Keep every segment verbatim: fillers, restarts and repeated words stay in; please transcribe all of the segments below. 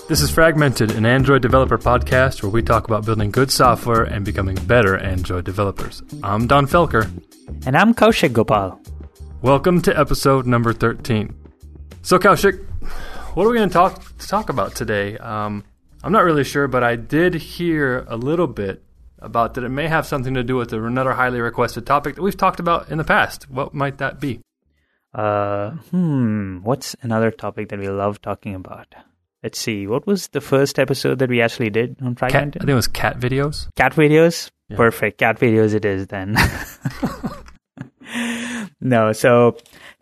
This is Fragmented, an Android developer podcast where we talk about building good software and becoming better Android developers. I'm Don Felker. And I'm Kaushik Gopal. Welcome to episode number thirteen. So Kaushik, what are we going to talk talk about today? Um, I'm not really sure, but I did hear a little bit about that it may have something to do with another highly requested topic that we've talked about in the past. What might that be? Uh, hmm, what's another topic that we love talking about? Let's see, what was the first episode that we actually did on Fragmented? Cat, I think it was cat videos. Cat videos? Yeah. Perfect, cat videos it is then. No, so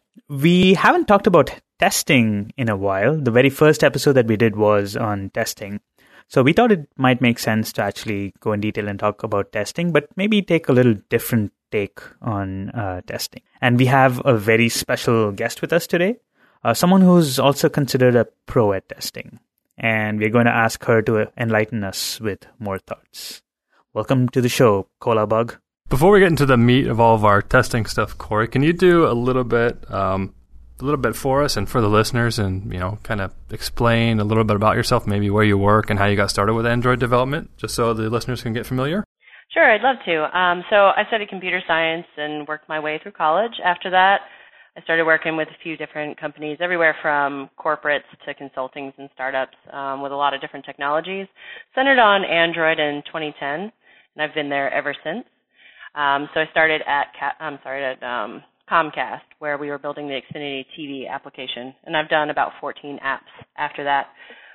we haven't talked about testing in a while. The very first episode that we did was on testing. So we thought it might make sense to actually go in detail and talk about testing, but maybe take a little different take on uh, testing. And we have a very special guest with us today, uh, someone who's also considered a pro at testing. And we're going to ask her to enlighten us with more thoughts. Welcome to the show, Cola Bug. Before we get into the meat of all of our testing stuff, Corey, can you do a little bit um, a little bit for us and for the listeners and, you know, kind of explain a little bit about yourself, maybe where you work and how you got started with Android development, just so the listeners can get familiar? Sure, I'd love to. Um, so I studied computer science and worked my way through college. After that, I started working with a few different companies, everywhere from corporates to consultings and startups, um, with a lot of different technologies, centered on Android in twenty ten, and I've been there ever since. Um, so I started at Cat, I'm sorry, at um, Comcast, where we were building the Xfinity T V application, and I've done about fourteen apps after that.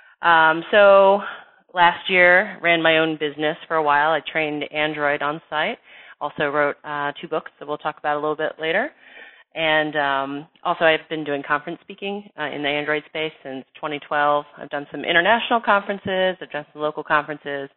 Um, so last year, ran my own business for a while. I trained Android on site. Also wrote uh, two books that we'll talk about a little bit later. And um, also I've been doing conference speaking uh, in the Android space since twenty twelve. I've done some international conferences. I've done some local conferences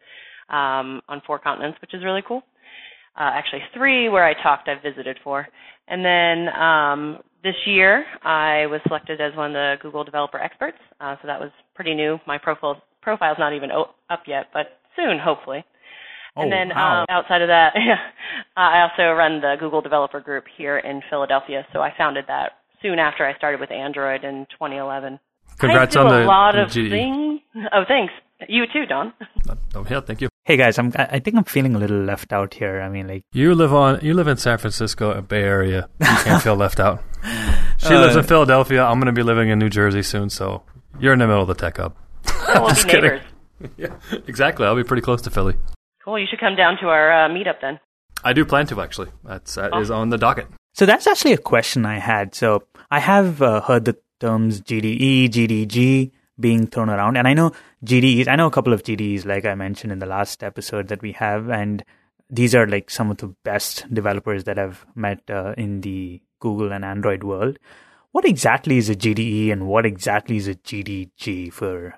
um, on four continents, which is really cool. Uh, actually, three where I talked, I've visited for. And then um, this year, I was selected as one of the Google Developer Experts. Uh, so that was pretty new. My profile profile's not even o- up yet, but soon, hopefully. Oh, and then wow. um, outside of that, uh, I also run the Google Developer Group here in Philadelphia. So I founded that soon after I started with Android in twenty eleven. Congrats I do on a the, lot the of G D E. things. Oh, thanks. You too, Don. Oh, yeah, thank you. Hey guys, I'm, I think I'm feeling a little left out here. I mean, like You live on. You live in San Francisco, Bay Area. You can't feel left out. She Uh, lives in Philadelphia. I'm going to be living in New Jersey soon, so you're in the middle of the tech hub. Oh, we'll Just be kidding. neighbors. Yeah, exactly. I'll be pretty close to Philly. Cool. You should come down to our uh, meetup then. I do plan to, actually. That's that is on the docket. So that's actually a question I had. So I have uh, heard the terms G D E, G D G being thrown around. And I know G D Es, I know a couple of G D Es, like I mentioned in the last episode that we have. And these are like some of the best developers that I've met uh, in the Google and Android world. What exactly is a G D E and what exactly is a G D G for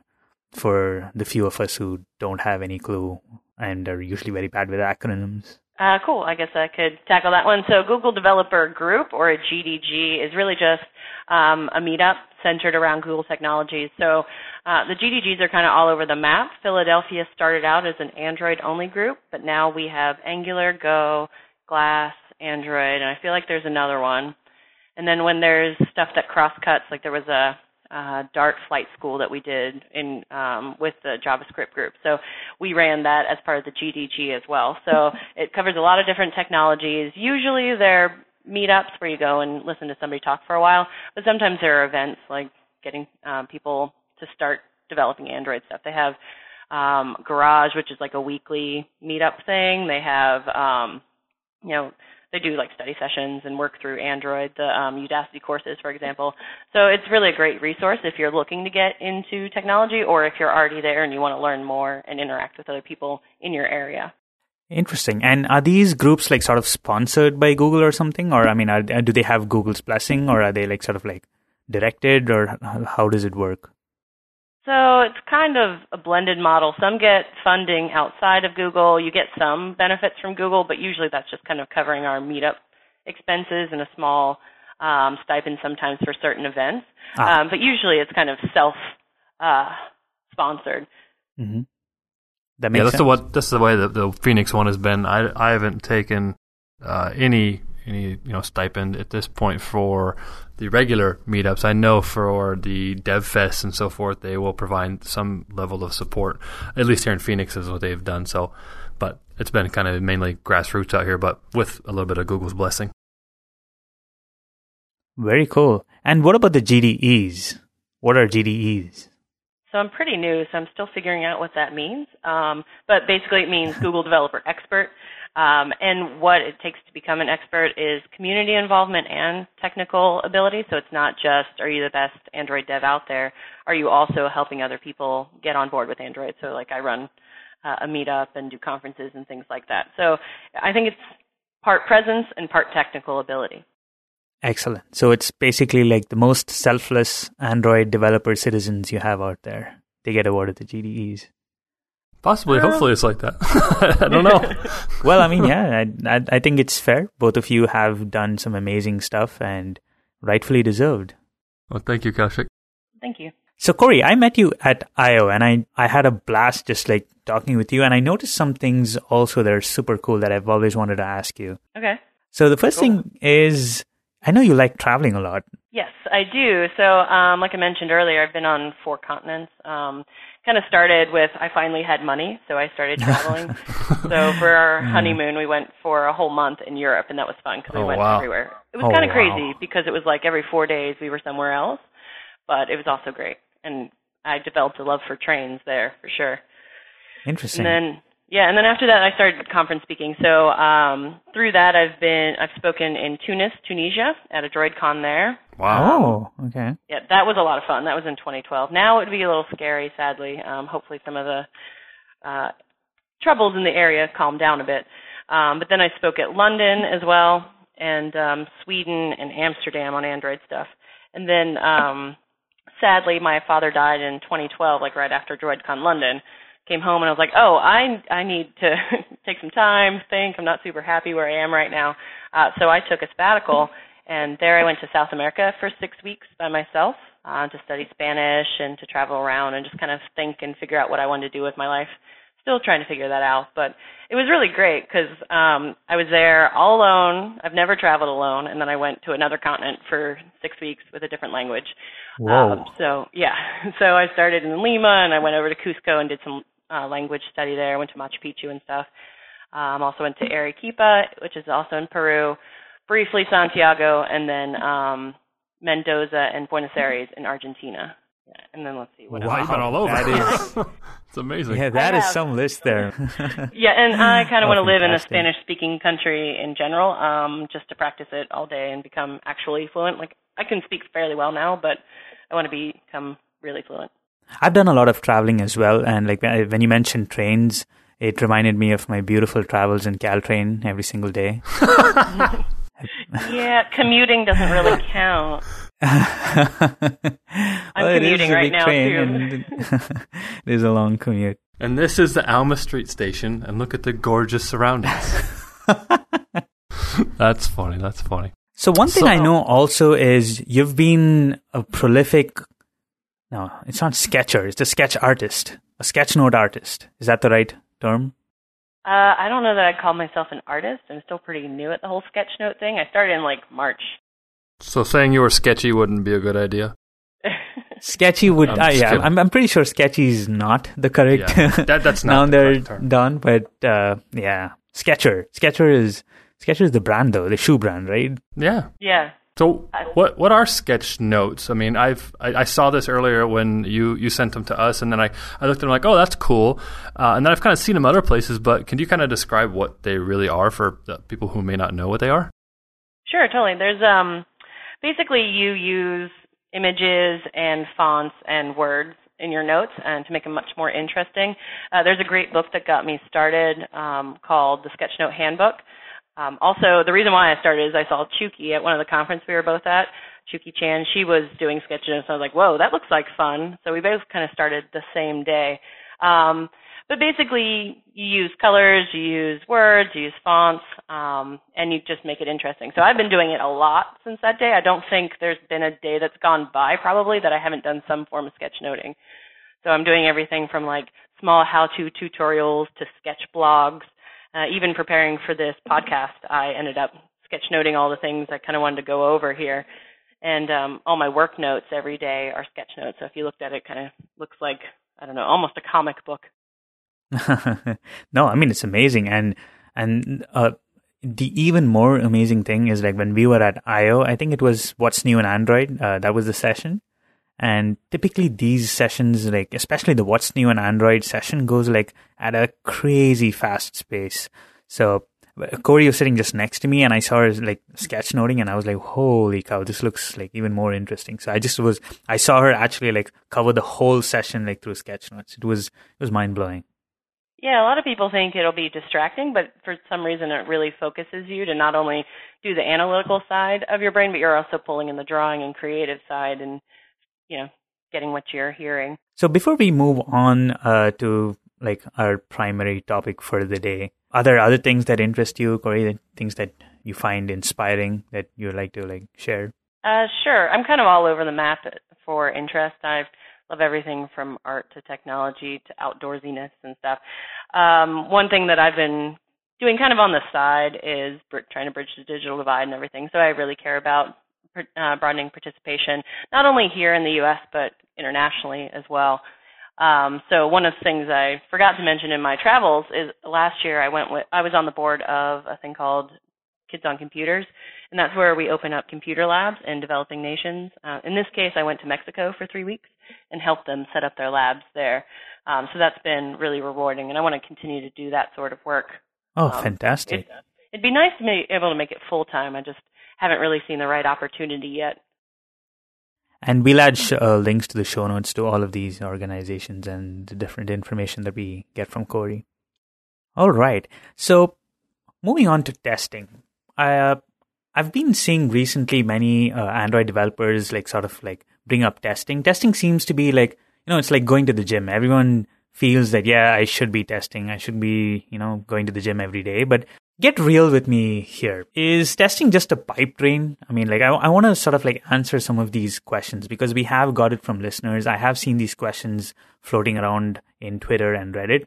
for the few of us who don't have any clue and are usually very bad with acronyms? Uh, cool. I guess I could tackle that one. So Google Developer Group, or a G D G, is really just um, a meetup centered around Google technologies. So uh, the G D Gs are kind of all over the map. Philadelphia started out as an Android-only group, but now we have Angular, Go, Glass, Android, and I feel like there's another one. And then when there's stuff that cross-cuts, like there was a Uh, Dart flight school that we did in um, with the JavaScript group. So we ran that as part of the G D G as well. So it covers a lot of different technologies. Usually they're meetups where you go and listen to somebody talk for a while, but sometimes there are events like getting um, people to start developing Android stuff. They have um, Garage, which is like a weekly meetup thing. They have, um, you know, they do like study sessions and work through Android, the um, Udacity courses, for example. So it's really a great resource if you're looking to get into technology or if you're already there and you want to learn more and interact with other people in your area. Interesting. And are these groups like sort of sponsored by Google or something? Or, I mean, are, do they have Google's blessing or are they like sort of like directed or how does it work? So it's kind of a blended model. Some get funding outside of Google. You get some benefits from Google, but usually that's just kind of covering our meetup expenses and a small um, stipend sometimes for certain events. Ah. Um, but usually it's kind of self-sponsored. Uh, mm-hmm. That makes yeah, that's sense. the what. That's the way that the Phoenix one has been. I I haven't taken uh, any any you know stipend at this point for the regular meetups. I know for the Dev Fest and so forth, they will provide some level of support. At least here in Phoenix is what they've done. So, but it's been kind of mainly grassroots out here, but with a little bit of Google's blessing. Very cool. And what about the G D Es? What are G D Es? So I'm pretty new, so I'm still figuring out what that means. Um, but basically it means Google Developer Expert. Um, and what it takes to become an expert is community involvement and technical ability. So it's not just, are you the best Android dev out there? Are you also helping other people get on board with Android? So like I run uh, a meetup and do conferences and things like that. So I think it's part presence and part technical ability. Excellent. So it's basically like the most selfless Android developer citizens you have out there. They get awarded the G D Es. Possibly. Um, Hopefully it's like that. I don't know. Well, I mean, yeah, I, I, I think it's fair. Both of you have done some amazing stuff and rightfully deserved. Well, thank you, Kaushik. Thank you. So, Corey, I met you at I O and I, I had a blast just like talking with you. And I noticed some things also that are super cool that I've always wanted to ask you. Okay. So the first cool. thing is, I know you like traveling a lot. Yes, I do. So, um, like I mentioned earlier, I've been on four continents. Um, kind of started with I finally had money, so I started traveling. So for our honeymoon, we went for a whole month in Europe, and that was fun because we oh, went wow. everywhere. It was Oh, kind of wow. crazy because it was like every four days we were somewhere else, but it was also great. And I developed a love for trains there for sure. Interesting. And then Yeah, and then after that, I started conference speaking. So um, through that, I've been I've spoken in Tunis, Tunisia, at a DroidCon there. Wow. Oh, okay. Yeah, that was a lot of fun. That was in twenty twelve. Now it would be a little scary, sadly. Um, hopefully, some of the uh, troubles in the area calm down a bit. Um, but then I spoke at London as well, and um, Sweden and Amsterdam on Android stuff. And then, um, sadly, my father died in twenty twelve, like right after DroidCon London. Came home and I was like, oh, I I need to take some time, think. I'm not super happy where I am right now. Uh, so I took a sabbatical, and there I went to South America for six weeks by myself uh, to study Spanish and to travel around and just kind of think and figure out what I wanted to do with my life. Still trying to figure that out, but it was really great because um, I was there all alone. I've never traveled alone, and then I went to another continent for six weeks with a different language. Whoa. Um, so, yeah. So I started in Lima, and I went over to Cusco and did some uh, language study there. I went to Machu Picchu and stuff. Um, also went to Arequipa, which is also in Peru, briefly Santiago, and then um, Mendoza and Buenos Aires in Argentina. Yeah, and then let's see what Wow, else. you've been all over. That is, it's amazing. yeah, that I is have. some list there. Yeah, and I kind of Oh, want to live in a fantastic. Spanish-speaking country in general, um, just to practice it all day and become actually fluent. Like, I can speak fairly well now, but I want to become really fluent. I've done a lot of traveling as well, and like when when you mentioned trains, it reminded me of my beautiful travels in Caltrain every single day. Yeah, commuting doesn't really count. I'm commuting right now, too. It is a long commute. And this is the Alma Street station, and look at the gorgeous surroundings. That's funny. That's funny. So one thing So- I know also is you've been a prolific, no, it's not sketcher, it's a sketch artist, a sketch note artist. Is that the right term? Uh, I don't know that I'd call myself an artist. I'm still pretty new at the whole sketchnote thing. I started in, like, March. So saying you were sketchy wouldn't be a good idea. Sketchy would, I'm uh, just yeah, kidding. I'm, I'm pretty sure sketchy is not the correct Yeah, that- that's not noun the there correct term. done, but uh, yeah, Sketcher. Sketcher is Sketcher is the brand though, the shoe brand, right? Yeah. Yeah. So what what are sketch notes? I mean, I've I, I saw this earlier when you, you sent them to us, and then I, I looked at them like, oh, that's cool. Uh, and then I've kind of seen them other places, but can you kind of describe what they really are for the people who may not know what they are? Sure, totally. There's um, basically you use images and fonts and words in your notes and to make them much more interesting. Uh, there's a great book that got me started um, called The Sketchnote Handbook. Um, also, the reason why I started is I saw Chuki at one of the conferences we were both at, Chuki Chan. She was doing sketch notes, and I was like, whoa, that looks like fun. So we both kind of started the same day. Um, but basically, you use colors, you use words, you use fonts, um, and you just make it interesting. So I've been doing it a lot since that day. I don't think there's been a day that's gone by probably that I haven't done some form of sketchnoting. So I'm doing everything from like small how-to tutorials to sketch blogs. Uh, even preparing for this podcast, I ended up sketchnoting all the things I kind of wanted to go over here. And um, all my work notes every day are sketch notes. So if you looked at it, it kind of looks like, I don't know, almost a comic book. No, I mean, it's amazing. And and uh, the even more amazing thing is like when we were at I O, I think it was What's New in Android. Uh, that was the session. And typically these sessions, like especially the What's New in Android session, goes like at a crazy fast pace. So Corey was sitting just next to me, and I saw her like sketchnoting, and I was like, "Holy cow, this looks like even more interesting." So I just was, I saw her actually like cover the whole session like through sketchnotes. It was, it was mind blowing. Yeah, a lot of people think it'll be distracting, but for some reason it really focuses you to not only do the analytical side of your brain, but you're also pulling in the drawing and creative side, and you know, getting what you're hearing. So before we move on uh, to like our primary topic for the day, are there other things that interest you, Corey? Things that you find inspiring that you like to like share? Uh, sure. I'm kind of all over the map for interest. I love everything from art to technology to outdoorsiness and stuff. Um, one thing that I've been doing kind of on the side is br- trying to bridge the digital divide and everything. So I really care about uh, broadening participation, not only here in the U S, but internationally as well. Um, so one of the things I forgot to mention in my travels is last year I went with, I was on the board of a thing called Kids on Computers, and that's where we open up computer labs in developing nations. Uh, in this case, I went to Mexico for three weeks and helped them set up their labs there. Um, so that's been really rewarding, and I want to continue to do that sort of work. Oh, um, fantastic. It, it'd be nice to be able to make it full-time. I just haven't really seen the right opportunity yet. And we'll add sh- uh, links to the show notes to all of these organizations and the different information that we get from Corey. All right. So moving on to testing. I, uh, I've been seeing recently many uh, Android developers like sort of like bring up testing. Testing seems to be like, you know, it's like going to the gym. Everyone feels that, yeah, I should be testing. I should be, you know, going to the gym every day. But get real with me here. Is testing just a pipe dream? I mean, like, I, I want to sort of like answer some of these questions because we have got it from listeners. I have seen these questions floating around in Twitter and Reddit.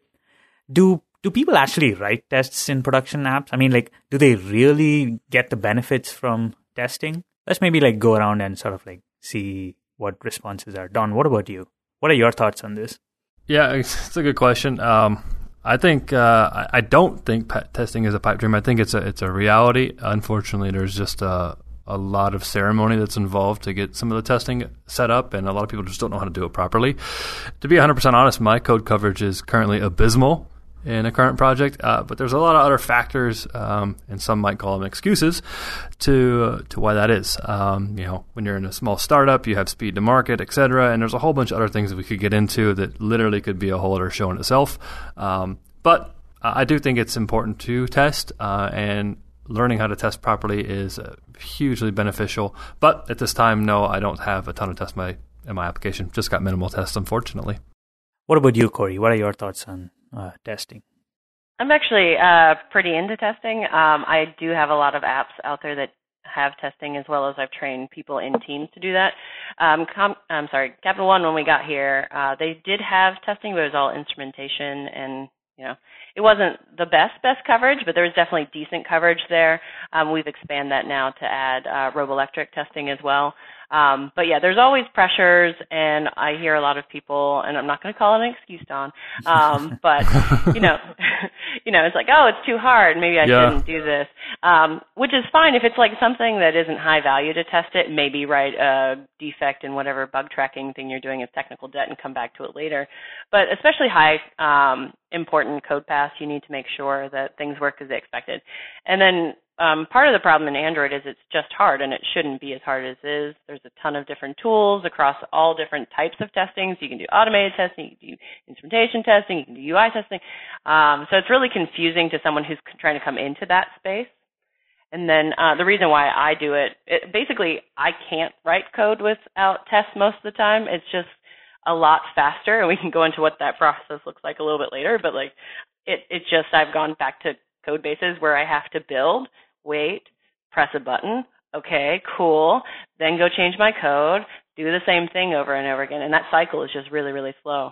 Do do people actually write tests in production apps? I mean, like, do they really get the benefits from testing? Let's maybe like go around and sort of like see what responses are. Don, what about you? What are your thoughts on this? Yeah, it's a good question. Um, I think uh, I, I don't think pet testing is a pipe dream. I think it's a it's a reality. Unfortunately, there's just a, a lot of ceremony that's involved to get some of the testing set up, and a lot of people just don't know how to do it properly. To be one hundred percent honest, my code coverage is currently abysmal in a current project, uh, but there's a lot of other factors, um, and some might call them excuses, to uh, to why that is. Um, you know, when you're in a small startup, you have speed to market, et cetera, and there's a whole bunch of other things that we could get into that literally could be a whole other show in itself. Um, but uh, I do think it's important to test, uh, and learning how to test properly is uh, hugely beneficial. But at this time, no, I don't have a ton of tests in my, in my application. Just got minimal tests, unfortunately. What about you, Corey? What are your thoughts on uh, testing? I'm actually uh, pretty into testing. Um, I do have a lot of apps out there that have testing, as well as I've trained people in teams to do that. Um, com- I'm sorry, Capital One, when we got here, uh, they did have testing, but it was all instrumentation, and you know, it wasn't the best best coverage, but there was definitely decent coverage there. Um, we've expanded that now to add uh, roboelectric testing as well. Um, but yeah, there's always pressures, and I hear a lot of people, and I'm not going to call it an excuse, Don, um, but you know, you know, it's like, oh, it's too hard. Maybe I yeah. shouldn't do this, um, which is fine if it's like something that isn't high value to test it. Maybe write a defect in whatever bug tracking thing you're doing as technical debt and come back to it later. But especially high um, important code paths, you need to make sure that things work as they expected, and then. Um, part of the problem in Android is it's just hard, and it shouldn't be as hard as it is. There's a ton of different tools across all different types of testing. So you can do automated testing, you can do instrumentation testing, you can do U I testing. Um, so it's really confusing to someone who's trying to come into that space. And then uh, the reason why I do it, it, basically I can't write code without tests most of the time. It's just a lot faster, and we can go into what that process looks like a little bit later. But like, it, it just I've gone back to code bases where I have to build. Wait, press a button, okay, cool, then go change my code, do the same thing over and over again, and that cycle is just really, really slow.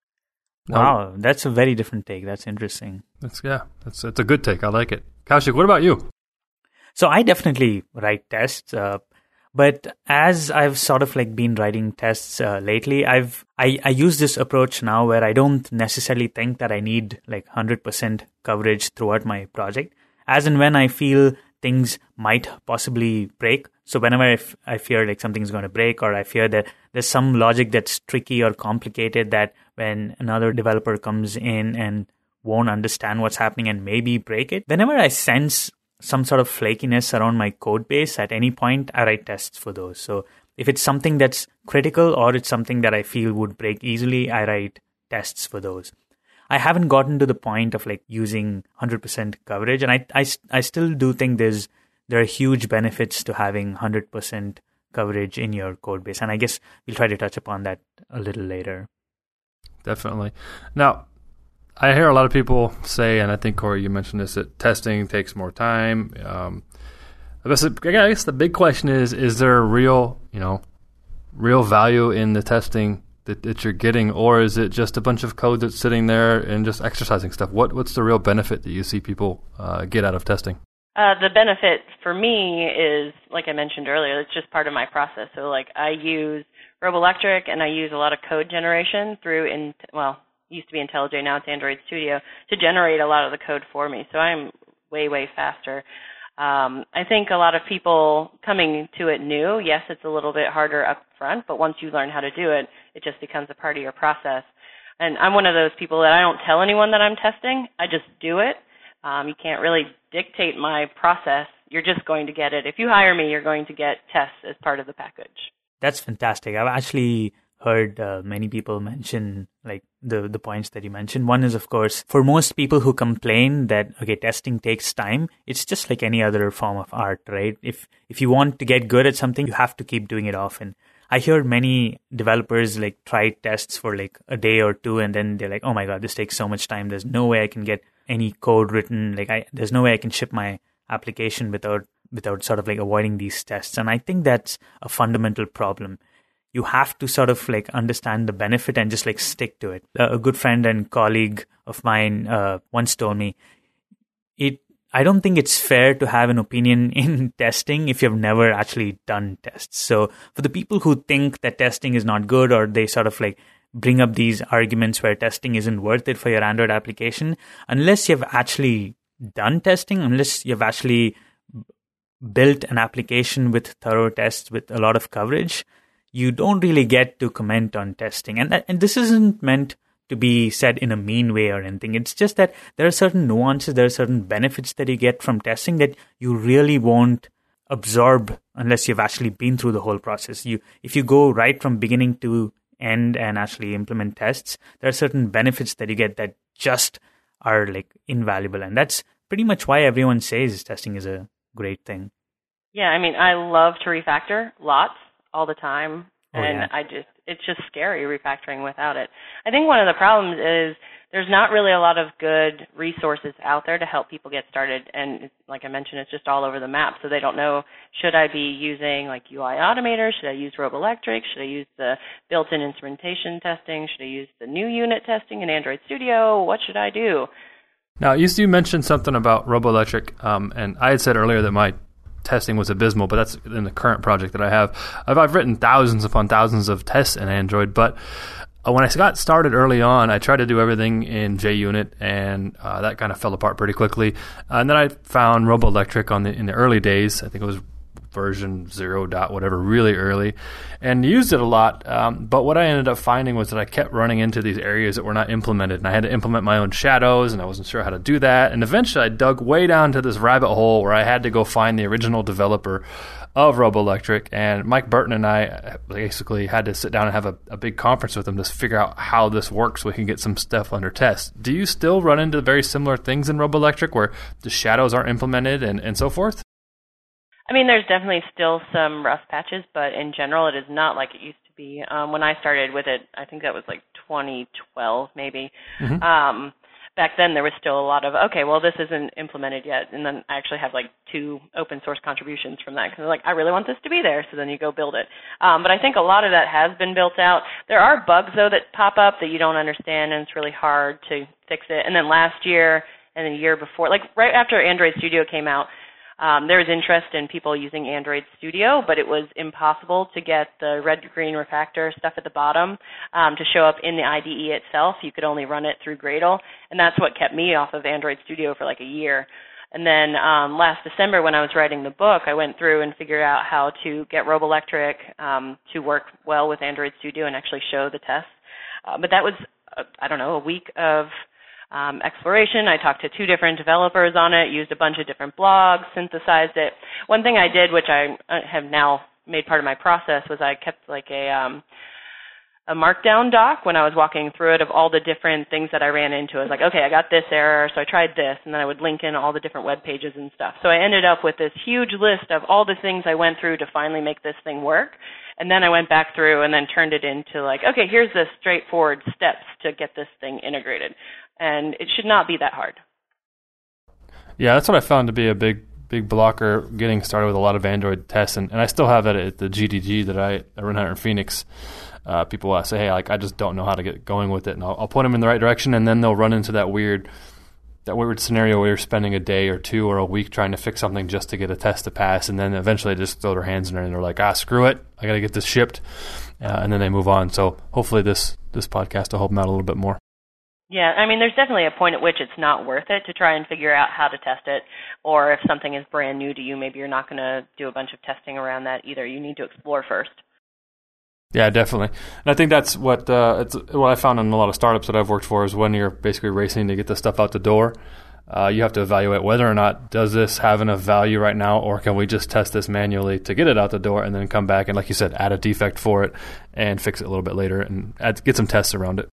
Wow, that's a very different take. That's interesting. That's yeah, that's that's a good take. I like it. Kaushik, what about you? So I definitely write tests. Uh, But as I've sort of like been writing tests uh, lately, I've I, I use this approach now where I don't necessarily think that I need like one hundred percent coverage throughout my project. As and when I feel things might possibly break. So whenever I, f- I fear like something's going to break, or I fear that there's some logic that's tricky or complicated that when another developer comes in and won't understand what's happening and maybe break it, whenever I sense some sort of flakiness around my code base at any point, I write tests for those. So if it's something that's critical or it's something that I feel would break easily, I write tests for those. I haven't gotten to the point of like using one hundred percent coverage, and I, I, I still do think there's there are huge benefits to having one hundred percent coverage in your code base. And I guess we'll try to touch upon that a little later. Definitely. Now, I hear a lot of people say, and I think, Corey, you mentioned this, that testing takes more time. Um, I guess, I guess the big question is, is there a real, you know, real value in the testing that, that you're getting, or is it just a bunch of code that's sitting there and just exercising stuff? What What's the real benefit that you see people uh, get out of testing? Uh, the benefit for me is, like I mentioned earlier, it's just part of my process. So, like, I use Roboelectric, and I use a lot of code generation through, in, well, used to be IntelliJ, now it's Android Studio, to generate a lot of the code for me. So I'm way, way faster. Um, I think a lot of people coming to it new, yes, it's a little bit harder up front, but once you learn how to do it, it just becomes a part of your process. And I'm one of those people that I don't tell anyone that I'm testing. I just do it. Um, you can't really dictate my process. You're just going to get it. If you hire me, you're going to get tests as part of the package. That's fantastic. I've actually heard uh, many people mention like the the points that you mentioned. One is, of course, for most people who complain that, okay, testing takes time, it's just like any other form of art, right? If if you want to get good at something, you have to keep doing it often. I hear many developers like try tests for like a day or two, and then they're like, oh my God, this takes so much time. There's no way I can get any code written. Like I, there's no way I can ship my application without without sort of like avoiding these tests. And I think that's a fundamental problem. You have to sort of like understand the benefit and just like stick to it. A good friend and colleague of mine uh, once told me, it. I don't think it's fair to have an opinion in testing if you've never actually done tests. So for the people who think that testing is not good, or they sort of like bring up these arguments where testing isn't worth it for your Android application, unless you've actually done testing, unless you've actually built an application with thorough tests with a lot of coverage, you don't really get to comment on testing. And that, and this isn't meant to be said in a mean way or anything. It's just that there are certain nuances, there are certain benefits that you get from testing that you really won't absorb unless you've actually been through the whole process. You, if you go right from beginning to end and actually implement tests, there are certain benefits that you get that just are like invaluable. And that's pretty much why everyone says testing is a great thing. Yeah, I mean, I love to refactor lots all the time. Oh, and yeah. I just, it's just scary refactoring without it. I think one of the problems is there's not really a lot of good resources out there to help people get started. And it's, like I mentioned, it's just all over the map. So they don't know, should I be using like U I Automator? Should I use Roboelectric? Should I use the built-in instrumentation testing? Should I use the new unit testing in Android Studio? What should I do? Now, you, you mentioned something about Roboelectric, um, and I had said earlier that my testing was abysmal, but that's in the current project that I have. I've, I've written thousands upon thousands of tests in Android, but uh, when I got started early on, I tried to do everything in JUnit, and uh, that kind of fell apart pretty quickly. Uh, and then I found Roboelectric on the in the early days. I think it was version zero dot whatever, really early, and used it a lot. Um, but what I ended up finding was that I kept running into these areas that were not implemented, and I had to implement my own shadows, and I wasn't sure how to do that. And eventually I dug way down to this rabbit hole where I had to go find the original developer of Roboelectric, and Mike Burton and I basically had to sit down and have a, a big conference with him to figure out how this works so we can get some stuff under test. Do you still run into very similar things in Roboelectric where the shadows aren't implemented and, and so forth? I mean, there's definitely still some rough patches, but in general, it is not like it used to be. Um, when I started with it, I think that was like twenty twelve, maybe. Mm-hmm. Um, back then, there was still a lot of, okay, well, this isn't implemented yet. And then I actually have like two open source contributions from that because like, I really want this to be there. So then you go build it. Um, but I think a lot of that has been built out. There are bugs, though, that pop up that you don't understand, and it's really hard to fix it. And then last year and the year before, like right after Android Studio came out, Um, there was interest in people using Android Studio, but it was impossible to get the red-green refactor stuff at the bottom um, to show up in the I D E itself. You could only run it through Gradle, and that's what kept me off of Android Studio for like a year. And then um, last December when I was writing the book, I went through and figured out how to get Roboelectric um, to work well with Android Studio and actually show the tests. Uh, but that was, uh, I don't know, a week of um, exploration. I talked to two different developers on it, used a bunch of different blogs, synthesized it. One thing I did, which I have now made part of my process, was I kept like a... Um, a markdown doc when I was walking through it of all the different things that I ran into. I was like, okay, I got this error, so I tried this, and then I would link in all the different web pages and stuff. So I ended up with this huge list of all the things I went through to finally make this thing work. And then I went back through and then turned it into like, okay, here's the straightforward steps to get this thing integrated. And it should not be that hard. Yeah, that's what I found to be a big big blocker getting started with a lot of Android tests. And, and I still have it at the G D G that I, I run out in Phoenix. Uh, people will say, hey, like I just don't know how to get going with it, and I'll, I'll point them in the right direction, and then they'll run into that weird, that weird scenario where you're spending a day or two or a week trying to fix something just to get a test to pass, and then eventually they just throw their hands in there and they're like, ah, screw it, I got to get this shipped, uh, and then they move on. So hopefully this this podcast will help them out a little bit more. Yeah, I mean, there's definitely a point at which it's not worth it to try and figure out how to test it, or if something is brand new to you, maybe you're not going to do a bunch of testing around that either. You need to explore first. Yeah, definitely. And I think that's what uh, it's what I found in a lot of startups that I've worked for is when you're basically racing to get the stuff out the door, uh, you have to evaluate whether or not does this have enough value right now, or can we just test this manually to get it out the door and then come back and, like you said, add a defect for it and fix it a little bit later and add, get some tests around it.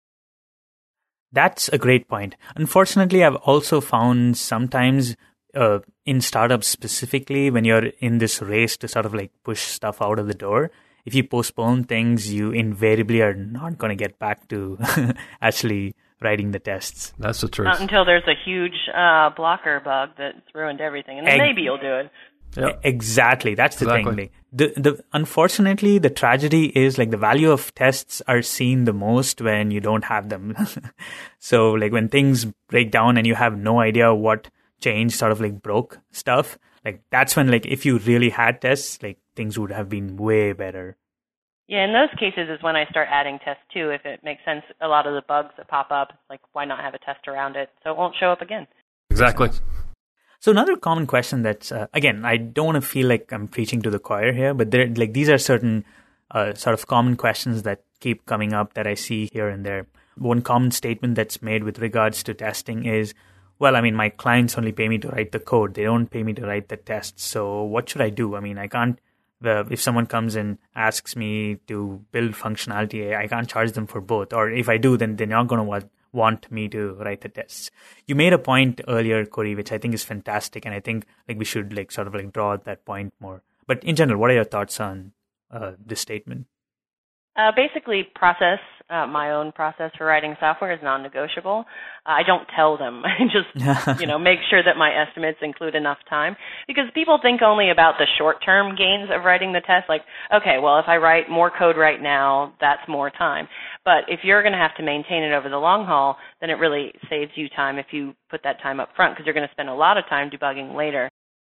That's a great point. Unfortunately, I've also found sometimes uh, in startups specifically, when you're in this race to sort of like push stuff out of the door, if you postpone things, you invariably are not going to get back to actually writing the tests. That's the truth. Not until there's a huge uh, blocker bug that's ruined everything, and then Egg- maybe you'll do it. Yep. Exactly. That's the exactly. thing. The, the, unfortunately, the tragedy is like the value of tests are seen the most when you don't have them. So like when things break down and you have no idea what changed, sort of like broke stuff, like that's when like if you really had tests, like things would have been way better. Yeah, in those cases is when I start adding tests too. If it makes sense, a lot of the bugs that pop up, like why not have a test around it so it won't show up again? Exactly. So another common question that's, uh, again, I don't want to feel like I'm preaching to the choir here, but there, like these are certain uh, sort of common questions that keep coming up that I see here and there. One common statement that's made with regards to testing is, well, I mean, my clients only pay me to write the code. They don't pay me to write the tests. So what should I do? I mean, I can't, uh, if someone comes and asks me to build functionality, I can't charge them for both. Or if I do, then they're not going to want want me to write the tests. You made a point earlier, Corey, which I think is fantastic, and I think like we should like sort of like draw out that point more. But in general, what are your thoughts on uh, this statement? Uh, basically, process, uh, my own process for writing software is non-negotiable. Uh, I don't tell them. I just, you know, make sure that my estimates include enough time. Because people think only about the short-term gains of writing the test. Like, okay, well, if I write more code right now, that's more time. But if you're going to have to maintain it over the long haul, then it really saves you time if you put that time up front, because you're going to spend a lot of time debugging later.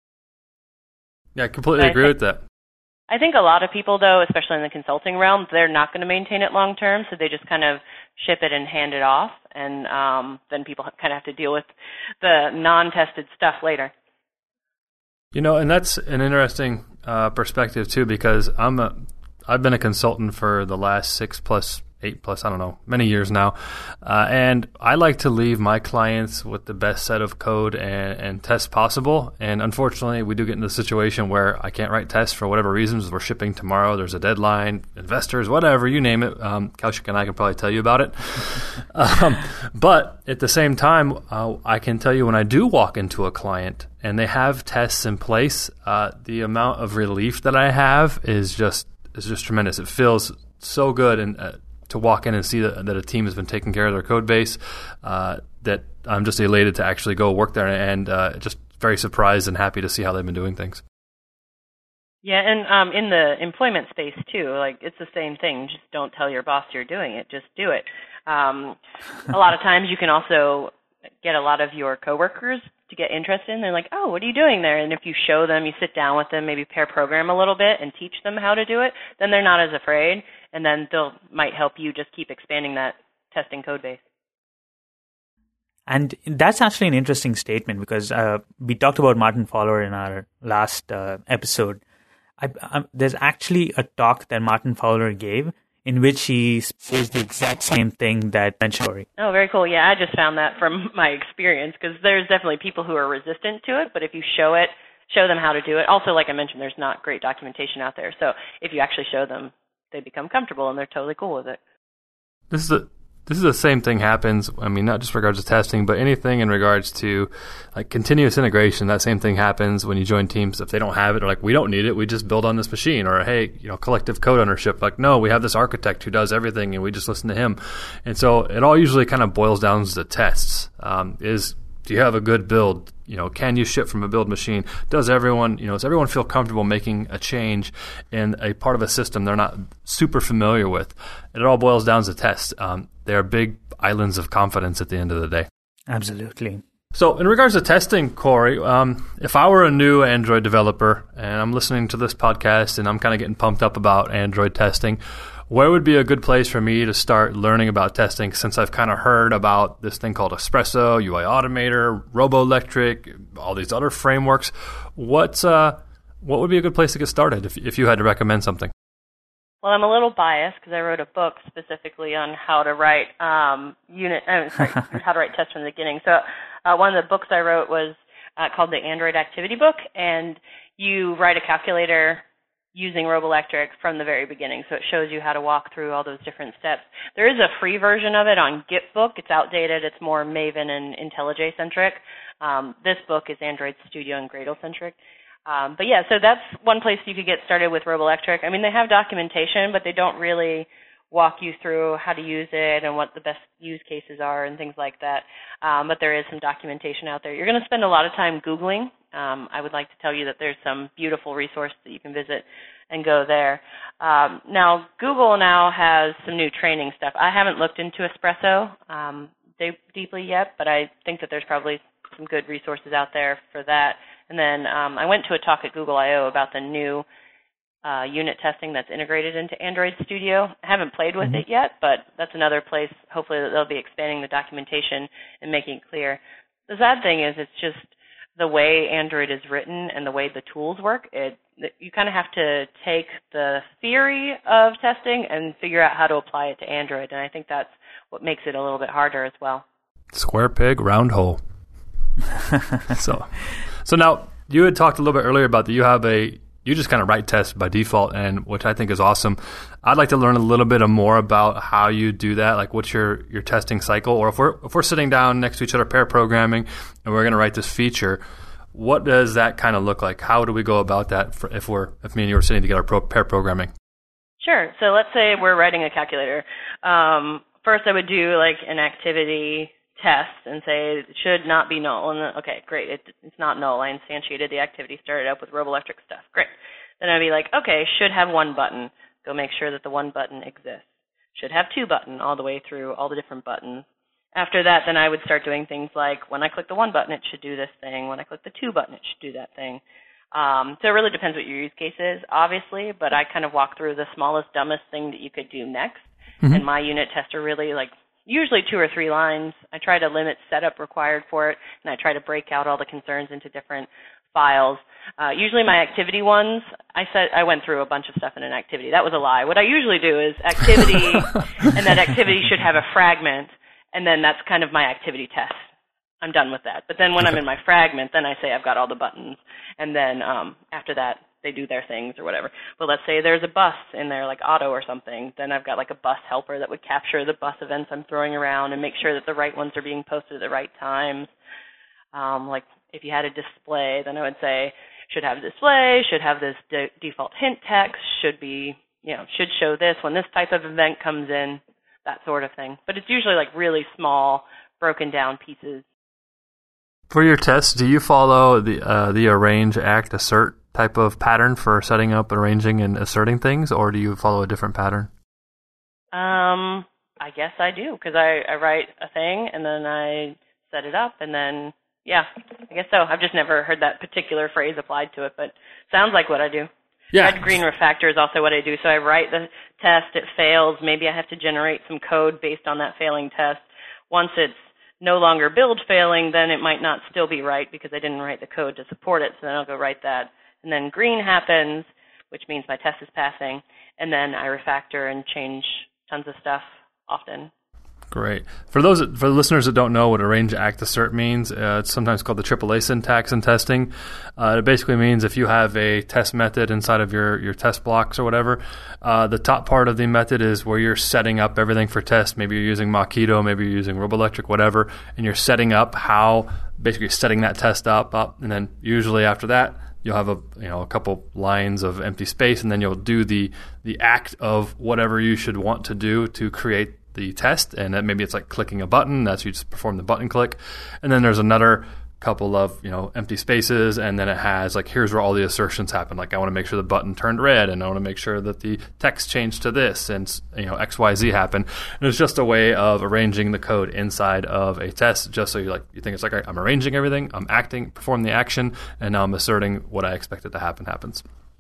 Yeah, I completely agree with that. I think a lot of people, though, especially in the consulting realm, they're not going to maintain it long term, so they just kind of ship it and hand it off, and um, then people kind of have to deal with the non-tested stuff later. You know, and that's an interesting uh, perspective too, because I'm a, I've been a consultant for the last six plus eight plus, I don't know, many years now. Uh, and I like to leave my clients with the best set of code and, and tests possible. And unfortunately, we do get into the situation where I can't write tests for whatever reasons. We're shipping tomorrow. There's a deadline, investors, whatever, you name it. Um, Kaushik and I can probably tell you about it. um, but at the same time, uh, I can tell you when I do walk into a client and they have tests in place, uh, the amount of relief that I have is just is just tremendous. It feels so good and uh, to walk in and see that, that a team has been taking care of their code base, uh, that I'm just elated to actually go work there and uh, just very surprised and happy to see how they've been doing things. Yeah, and um, in the employment space too, like it's the same thing. Just don't tell your boss you're doing it. Just do it. Um, a lot of times you can also get a lot of your coworkers to get interested in. They're like, oh, what are you doing there? And if you show them, you sit down with them, maybe pair program a little bit and teach them how to do it, then they're not as afraid, and then they'll might help you just keep expanding that testing code base. And that's actually an interesting statement, because uh, we talked about Martin Fowler in our last uh, episode. I, I, there's actually a talk that Martin Fowler gave in which he says the exact same thing that mentioned. Oh, very cool. Yeah, I just found that from my experience, because there's definitely people who are resistant to it, but if you show it, show them how to do it. Also, like I mentioned, there's not great documentation out there, so if you actually show them, they become comfortable and they're totally cool with it. This is a This is the same thing happens, I mean, not just in regards to testing, but anything in regards to like continuous integration. That same thing happens when you join teams. If they don't have it, they're like, we don't need it, we just build on this machine. Or, hey, you know, collective code ownership. Like, no, we have this architect who does everything and we just listen to him. And so it all usually kind of boils down to tests. Um, is, do you have a good build? You know, can you ship from a build machine? Does everyone, you know, does everyone feel comfortable making a change in a part of a system they're not super familiar with? It all boils down to tests. Um, they are big islands of confidence at the end of the day. Absolutely. So in regards to testing, Corey, um, if I were a new Android developer and I'm listening to this podcast and I'm kind of getting pumped up about Android testing, where would be a good place for me to start learning about testing, since I've kind of heard about this thing called Espresso, U I Automator, RoboElectric, all these other frameworks? What's, uh, what would be a good place to get started if, if you had to recommend something? Well, I'm a little biased because I wrote a book specifically on how to write um, unit, uh, sorry, how to write tests from the beginning. So uh, one of the books I wrote was uh, called the Android Activity Book, and you write a calculator using RoboElectric from the very beginning. So it shows you how to walk through all those different steps. There is a free version of it on Gitbook. It's outdated. It's more Maven and IntelliJ centric. Um, this book is Android Studio and Gradle centric. Um, but yeah, so that's one place you could get started with RoboElectric. I mean, they have documentation, but they don't really walk you through how to use it and what the best use cases are and things like that. Um, but there is some documentation out there. You're going to spend a lot of time Googling. Um, I would like to tell you that there's some beautiful resources that you can visit and go there. Um, now, Google now has some new training stuff. I haven't looked into Espresso um, de- deeply yet, but I think that there's probably some good resources out there for that. And then um, I went to a talk at Google I O about the new uh, unit testing that's integrated into Android Studio. I haven't played with mm-hmm. it yet, but that's another place, hopefully, that they'll be expanding the documentation and making it clear. The sad thing is it's just the way Android is written and the way the tools work. It, you kind of have to take the theory of testing and figure out how to apply it to Android, and I think that's what makes it a little bit harder as well. Square peg, round hole. so, so now you had talked a little bit earlier about that you have a you just kind of write tests by default, and which I think is awesome. I'd like to learn a little bit more about how you do that. Like, what's your, your testing cycle, or if we're if we're sitting down next to each other, pair programming, and we're going to write this feature, what does that kind of look like? How do we go about that for, if we're if me and you were sitting together pro, pair programming? Sure. So let's say we're writing a calculator. Um, first, I would do like an activity test and say it should not be null. And then, okay, great, it, it's not null. I instantiated the activity, started up with RoboElectric stuff. Great. Then I'd be like, okay, should have one button. Go make sure that the one button exists. Should have two button all the way through all the different buttons. After that, then I would start doing things like when I click the one button, it should do this thing. When I click the two button, it should do that thing. Um, so it really depends what your use case is, obviously, but I kind of walk through the smallest, dumbest thing that you could do next. Mm-hmm. And my unit tests are really like usually two or three lines. I try to limit setup required for it, and I try to break out all the concerns into different files. Uh, usually my activity ones, I said I went through a bunch of stuff in an activity. That was a lie. What I usually do is activity, and that activity should have a fragment, and then that's kind of my activity test. I'm done with that. But then when I'm in my fragment, then I say I've got all the buttons, and then um, after that, they do their things or whatever. But let's say there's a bus in there, like auto or something, then I've got like a bus helper that would capture the bus events I'm throwing around and make sure that the right ones are being posted at the right times. Um, like if you had a display, then I would say should have a display, should have this de- default hint text, should be, you know, should show this when this type of event comes in, that sort of thing. But it's usually like really small, broken down pieces. For your tests, do you follow the uh, the arrange, act, assert type of pattern for setting up, arranging, and asserting things, or do you follow a different pattern? Um, I guess I do, because I, I write a thing, and then I set it up, and then, yeah, I guess so. I've just never heard that particular phrase applied to it, but sounds like what I do. Yeah. Red green refactor is also what I do. So I write the test, it fails. Maybe I have to generate some code based on that failing test. Once it's no longer build failing, then it might not still be right because I didn't write the code to support it. So then I'll go write that. And then green happens, which means my test is passing. And then I refactor and change tons of stuff often. Great. For those for the listeners that don't know what arrange, act, assert means, uh, it's sometimes called the triple A syntax in testing. Uh, it basically means if you have a test method inside of your, your test blocks or whatever, uh, the top part of the method is where you're setting up everything for test. Maybe you're using Mockito, maybe you're using Roboelectric, whatever, and you're setting up how, basically setting that test up, up, and then usually after that, you'll have a you know a couple lines of empty space, and then you'll do the the act of whatever you should want to do to create the test, and that maybe it's like clicking a button. That's you just perform the button click, and then there's another couple of you know empty spaces, and then it has like here's where all the assertions happen. Like I want to make sure the button turned red, and I want to make sure that the text changed to this, and you know X Y Z happen. And it's just a way of arranging the code inside of a test, just so you like you think it's like right, I'm arranging everything, I'm acting, perform the action, and now I'm asserting what I expected to happen happens.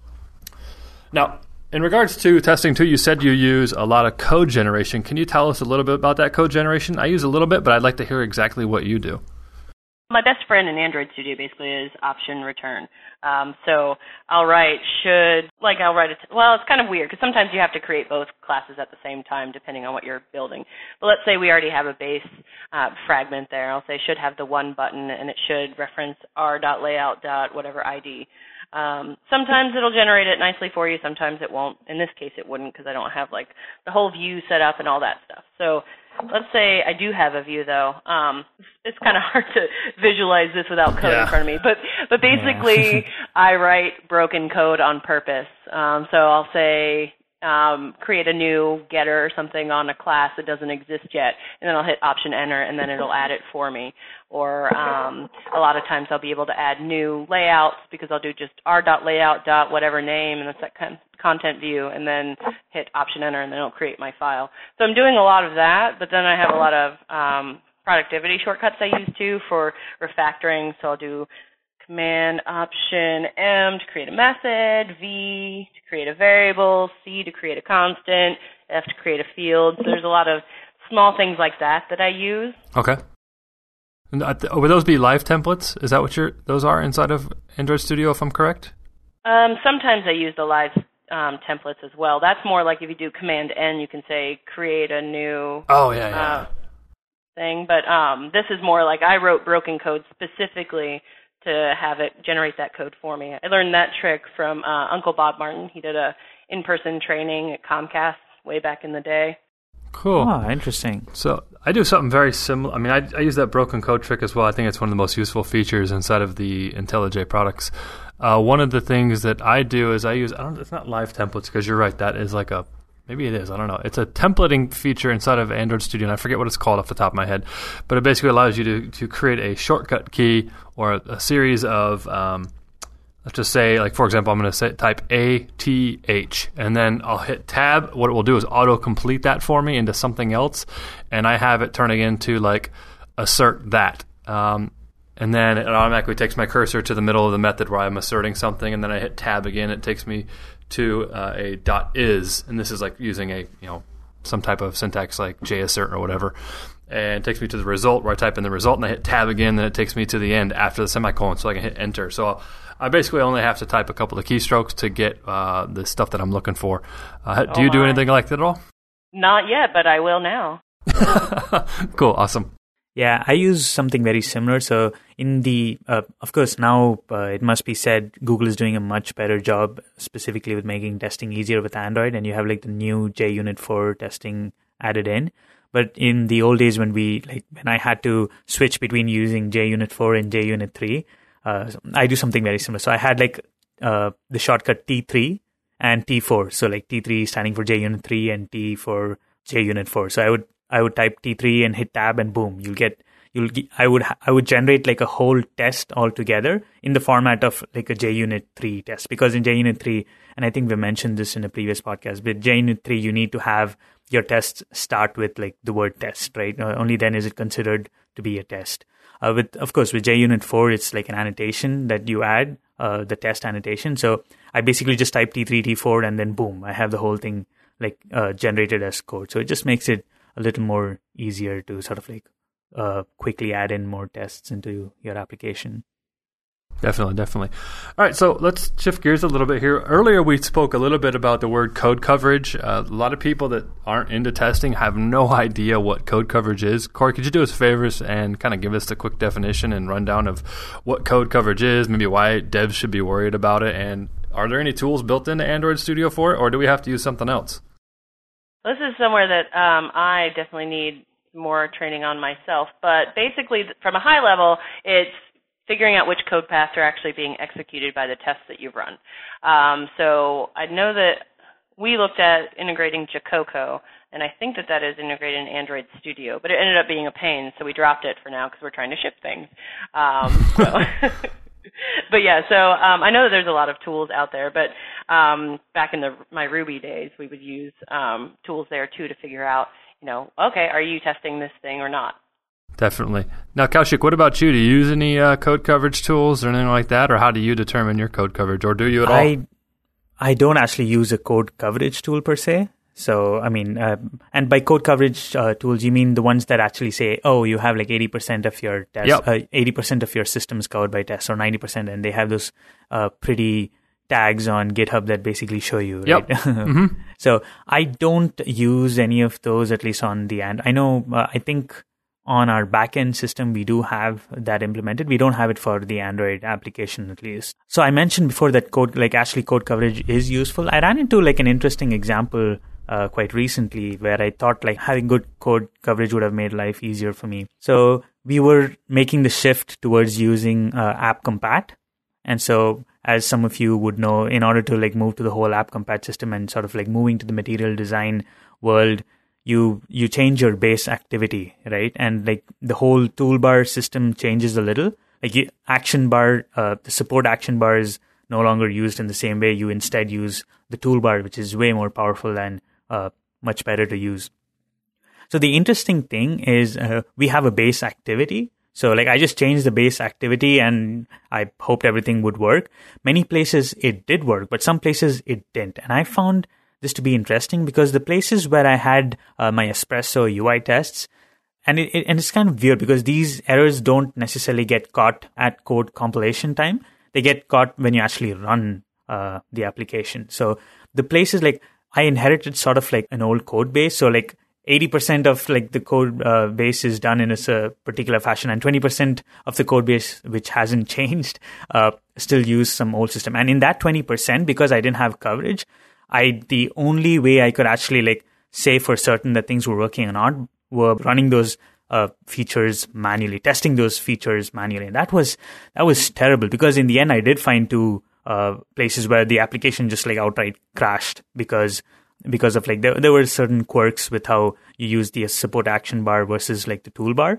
Now, in regards to testing too, you said you use a lot of code generation. Can you tell us a little bit about that code generation? I use a little bit, but I'd like to hear exactly what you do. My best friend in Android Studio basically is option return. Um, so I'll write should, like I'll write it, well, it's kind of weird because sometimes you have to create both classes at the same time depending on what you're building. But let's say we already have a base uh, fragment there. I'll say should have the one button, and it should reference r.layout. whatever I D. Um, sometimes it'll generate it nicely for you. Sometimes it won't. In this case, it wouldn't because I don't have like the whole view set up and all that stuff. So let's say I do have a view though. Um, it's kind of hard to visualize this without code yeah. in front of me. But but basically, yeah. I write broken code on purpose. Um, so I'll say um, create a new getter or something on a class that doesn't exist yet, and then I'll hit Option Enter, and then it'll add it for me. Or um, a lot of times I'll be able to add new layouts because I'll do just r.layout. whatever name, and that's that con- content view, and then hit Option Enter, and then it'll create my file. So I'm doing a lot of that, but then I have a lot of um, productivity shortcuts I use too for refactoring. So I'll do Command Option M to create a method, V to create a variable, C to create a constant, F to create a field. So there's a lot of small things like that that I use. Okay. And would those be live templates? Is that what you're, those are inside of Android Studio, if I'm correct? Um, sometimes I use the live um, templates as well. That's more like if you do Command N, you can say create a new oh, yeah, yeah. Uh, thing. But um, this is more like I wrote broken code specifically to have it generate that code for me. I learned that trick from uh, Uncle Bob Martin. He did a in-person training at Comcast way back in the day. Cool. Oh, interesting. So I do something very similar. I mean, I, I use that broken code trick as well. I think it's one of the most useful features inside of the IntelliJ products. Uh, one of the things that I do is I use, I don't, it's not live templates because you're right, that is like a, maybe it is, I don't know. It's a templating feature inside of Android Studio, and I forget what it's called off the top of my head, but it basically allows you to, to create a shortcut key or a, a series of, um, let's just say, like, for example, I'm going to type A T H, and then I'll hit Tab. What it will do is auto-complete that for me into something else, and I have it turning into, like, assert that. Um, and then it automatically takes my cursor to the middle of the method where I'm asserting something, and then I hit Tab again. It takes me to uh, a .is, and this is, like, using a, you know, some type of syntax like JAssert or whatever. And it takes me to the result where I type in the result, and I hit Tab again, then it takes me to the end after the semicolon, so I can hit Enter. So I'll, I basically only have to type a couple of keystrokes to get uh, the stuff that I'm looking for. Uh, do oh you do my. anything like that at all? Not yet, but I will now. Cool, awesome. Yeah, I use something very similar. So in the, uh, of course, now uh, it must be said, Google is doing a much better job specifically with making testing easier with Android, and you have like the new JUnit four testing added in. But in the old days when we, like when I had to switch between using JUnit four and JUnit three, uh, I do something very similar. So I had like uh, the shortcut T three and T four. So like T three standing for JUnit three and T for JUnit four. So I would I would type T three and hit Tab, and boom, you'll get you'll get, I would I would generate like a whole test altogether in the format of like a JUnit three test, because in JUnit three, and I think we mentioned this in a previous podcast, but JUnit three you need to have your tests start with like the word test, right? Uh, only then is it considered to be a test. Uh, with of course with JUnit four, it's like an annotation that you add, uh, the test annotation. So I basically just type T three, T four, and then boom, I have the whole thing like uh, generated as code. So it just makes it a little more easier to sort of like uh, quickly add in more tests into your application. Definitely, definitely. All right, so let's shift gears a little bit here. Earlier, we spoke a little bit about the word code coverage. Uh, a lot of people that aren't into testing have no idea what code coverage is. Corey, could you do us favors and kind of give us the quick definition and rundown of what code coverage is, maybe why devs should be worried about it, and are there any tools built into Android Studio for it, or do we have to use something else? This is somewhere that um, I definitely need more training on myself, but basically, from a high level, it's figuring out which code paths are actually being executed by the tests that you've run. Um, so I know that we looked at integrating Jacoco, and I think that that is integrated in Android Studio, but it ended up being a pain, so we dropped it for now because we're trying to ship things. Um, so but yeah, so um, I know that there's a lot of tools out there, but um, back in the, my Ruby days, we would use um, tools there too to figure out, you know, okay, are you testing this thing or not? Definitely. Now, Kaushik, what about you? Do you use any uh, code coverage tools or anything like that, or how do you determine your code coverage, or do you at all? I, I don't actually use a code coverage tool per se. So, I mean, uh, and by code coverage uh, tools, you mean the ones that actually say, oh, you have like eighty percent of your tests, yep. uh, eighty percent of your systems covered by tests, or ninety percent, and they have those uh, pretty tags on GitHub that basically show you, right? Yep. Mm-hmm. So I don't use any of those, at least on the end. I know, uh, I think on our backend system, we do have that implemented. We don't have it for the Android application, at least. So I mentioned before that code, like actually code coverage is useful. I ran into like an interesting example uh, quite recently where I thought like having good code coverage would have made life easier for me. So we were making the shift towards using uh, app compat. And so as some of you would know, in order to like move to the whole app compat system and sort of like moving to the material design world, you you change your base activity, right? And like the whole toolbar system changes a little. Like you, action bar, uh, the support action bar is no longer used in the same way. You instead use the toolbar, which is way more powerful and uh, much better to use. So the interesting thing is uh, we have a base activity. So like I just changed the base activity and I hoped everything would work. Many places it did work, but some places it didn't. And I found this to be interesting because the places where I had uh, my Espresso U I tests, and it, it, and it's kind of weird because these errors don't necessarily get caught at code compilation time. They get caught when you actually run uh, the application. So the places like I inherited sort of like an old code base. So like eighty percent of like the code uh, base is done in a uh, particular fashion, and twenty percent of the code base, which hasn't changed, uh, still use some old system. And in that twenty percent, because I didn't have coverage, I the only way I could actually like say for certain that things were working or not were running those uh, features manually, testing those features manually, and that was that was terrible because in the end I did find two uh, places where the application just like outright crashed because because of like there there were certain quirks with how you use the support action bar versus like the toolbar.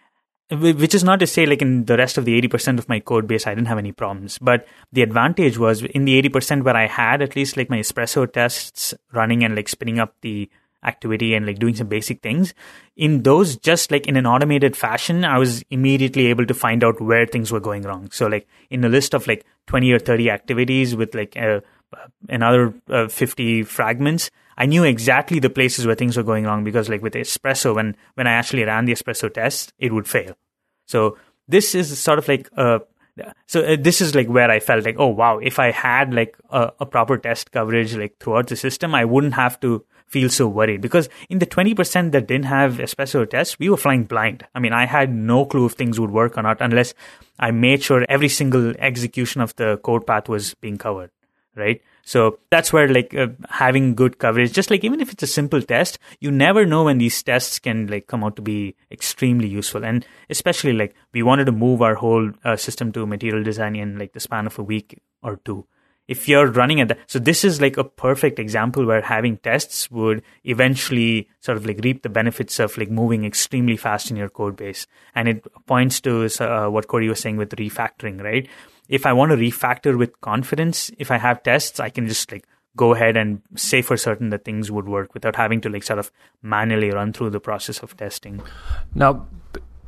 Which is not to say like in the rest of the eighty percent of my code base, I didn't have any problems. But the advantage was in the eighty percent where I had at least like my Espresso tests running and like spinning up the activity and like doing some basic things. In those, just like in an automated fashion, I was immediately able to find out where things were going wrong. So like in a list of like twenty or thirty activities with like uh, another uh, fifty fragments, I knew exactly the places where things were going wrong because like with Espresso, when, when I actually ran the Espresso test, it would fail. So this is sort of like, uh, so uh, this is like where I felt like, oh, wow, if I had like a, a proper test coverage like throughout the system, I wouldn't have to feel so worried because in the twenty percent that didn't have Espresso tests, we were flying blind. I mean, I had no clue if things would work or not unless I made sure every single execution of the code path was being covered, right? So that's where like uh, having good coverage, just like even if it's a simple test, you never know when these tests can like come out to be extremely useful. And especially like we wanted to move our whole uh, system to material design in like the span of a week or two. If you're running at that, so this is like a perfect example where having tests would eventually sort of like reap the benefits of like moving extremely fast in your code base. And it points to uh, what Corey was saying with refactoring, right? If I want to refactor with confidence, if I have tests, I can just like go ahead and say for certain that things would work without having to like sort of manually run through the process of testing. Now,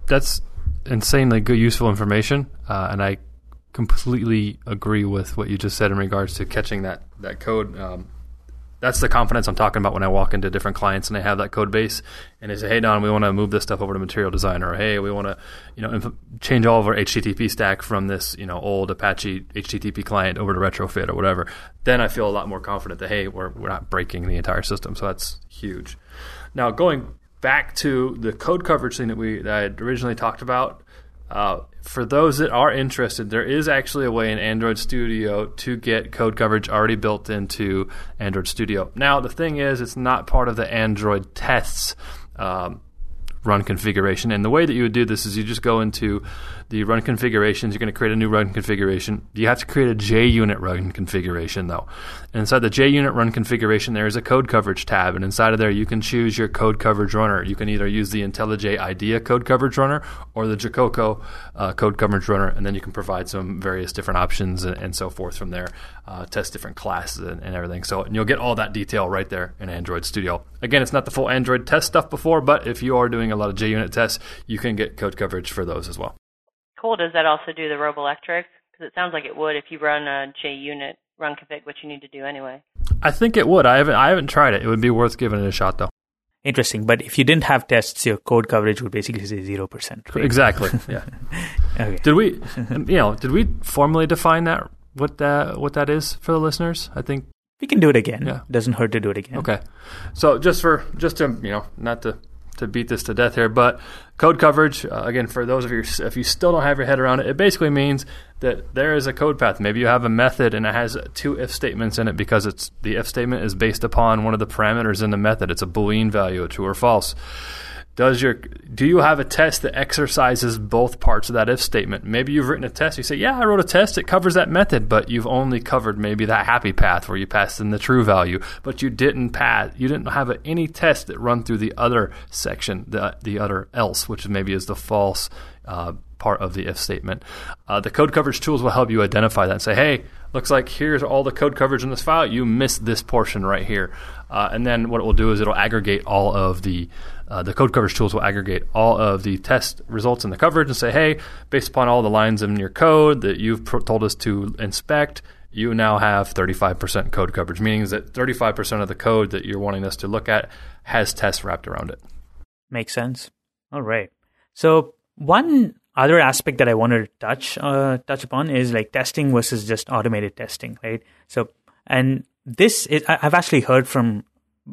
that's insanely good, useful information, uh, and I completely agree with what you just said in regards to catching that that code. Um, that's the confidence I'm talking about when I walk into different clients and they have that code base and they say, "Hey, Don, we want to move this stuff over to Material Designer," or "Hey, we want to, you know, inf- change all of our H T T P stack from this, you know, old Apache H T T P client over to Retrofit or whatever." Then I feel a lot more confident that, hey, we're we're not breaking the entire system. So that's huge. Now, going back to the code coverage thing that we that I had originally talked about. Uh, for those that are interested, there is actually a way in Android Studio to get code coverage already built into Android Studio. Now, the thing is, it's not part of the Android tests um, run configuration. And the way that you would do this is you just go into the run configurations. You're going to create a new run configuration. You have to create a JUnit run configuration, though. And inside the JUnit run configuration, there is a code coverage tab. And inside of there, you can choose your code coverage runner. You can either use the IntelliJ IDEA code coverage runner or the Jacoco uh, code coverage runner. And then you can provide some various different options and, and so forth from there. Uh, test different classes and, and everything. So and you'll get all that detail right there in Android Studio. Again, it's not the full Android test stuff before, but if you are doing a lot of JUnit tests, you can get code coverage for those as well. Cool. Does that also do the Roboelectric? Because it sounds like it would if you run a JUnit run config, which you need to do anyway. I think it would. I haven't. I haven't tried it. It would be worth giving it a shot, though. Interesting. But if you didn't have tests, your code coverage would basically say zero percent. Right? Exactly. Yeah. Okay. Did we? You know? Did we formally define that? What that? What that is for the listeners? I think we can do it again. Yeah. Doesn't hurt to do it again. Okay. So just for just to you know not to. to beat this to death here, but code coverage, uh, again, for those of you, if you still don't have your head around it, it basically means that there is a code path. Maybe you have a method and it has two if statements in it because it's the if statement is based upon one of the parameters in the method. It's a Boolean value, true or false. Does your do you have a test that exercises both parts of that if statement? Maybe you've written a test. You say, yeah, I wrote a test. It covers that method, but you've only covered maybe that happy path where you passed in the true value, but you didn't pass. You didn't have a, any test that run through the other section, the the other else, which maybe is the false uh, part of the if statement. Uh, the code coverage tools will help you identify that and say, hey, looks like here's all the code coverage in this file. You missed this portion right here. Uh, and then what it will do is it'll aggregate all of the Uh, the code coverage tools will aggregate all of the test results in the coverage and say, hey, based upon all the lines in your code that you've pro- told us to inspect, you now have thirty-five percent code coverage, meaning that thirty-five percent of the code that you're wanting us to look at has tests wrapped around it. Makes sense. All right. So one other aspect that I wanted to touch uh, touch upon is like testing versus just automated testing, right? So, and this is, I've actually heard from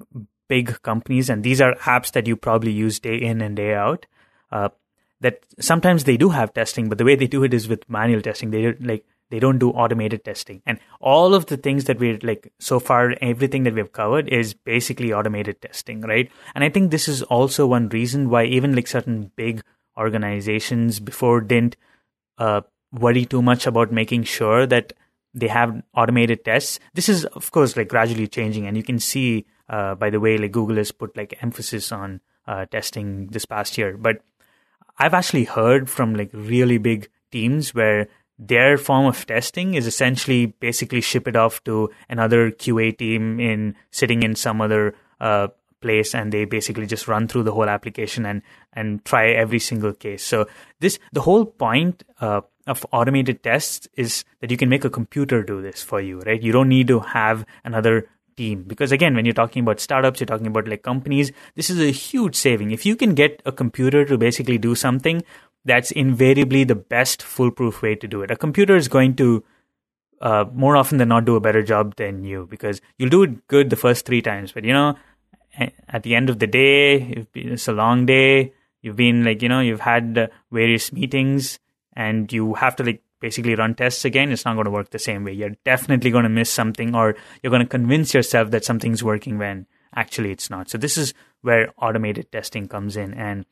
big companies, and these are apps that you probably use day in and day out, uh, that sometimes they do have testing, but the way they do it is with manual testing. They like they don't do automated testing. And all of the things that we're like so far, everything that we've covered is basically automated testing, right? And I think this is also one reason why even like certain big organizations before didn't uh, worry too much about making sure that they have automated tests. This is, of course, like gradually changing, and you can see Uh, by the way, like Google has put like emphasis on uh, testing this past year. But I've actually heard from like really big teams where their form of testing is essentially basically ship it off to another Q A team in sitting in some other uh, place, and they basically just run through the whole application and and try every single case. So this the whole point uh, of automated tests is that you can make a computer do this for you, right? You don't need to have another team, because again, when you're talking about startups, you're talking about like companies, this is a huge saving. If you can get a computer to basically do something, that's invariably the best foolproof way to do it. A computer is going to uh, more often than not do a better job than you, because you'll do it good the first three times, but you know, at the end of the day, it's a long day, you've been like, you know, you've had uh, various meetings, and you have to like basically run tests again. It's not going to work the same way. You're definitely going to miss something, or you're going to convince yourself that something's working when actually it's not. So this is where automated testing comes in. And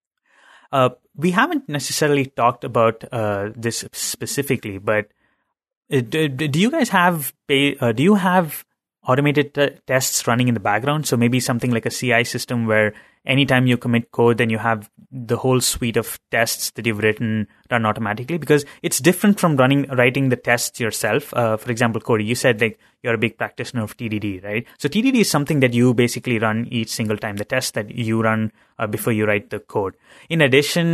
uh, we haven't necessarily talked about uh, this specifically, but do, do you guys have, uh, do you have automated t- tests running in the background? So maybe something like a C I system where anytime you commit code, then you have the whole suite of tests that you've written run automatically, because it's different from running writing the tests yourself. Uh, for example, Cody, you said like you're a big practitioner of T D D, right? So T D D is something that you basically run each single time, the test that you run uh, before you write the code. In addition,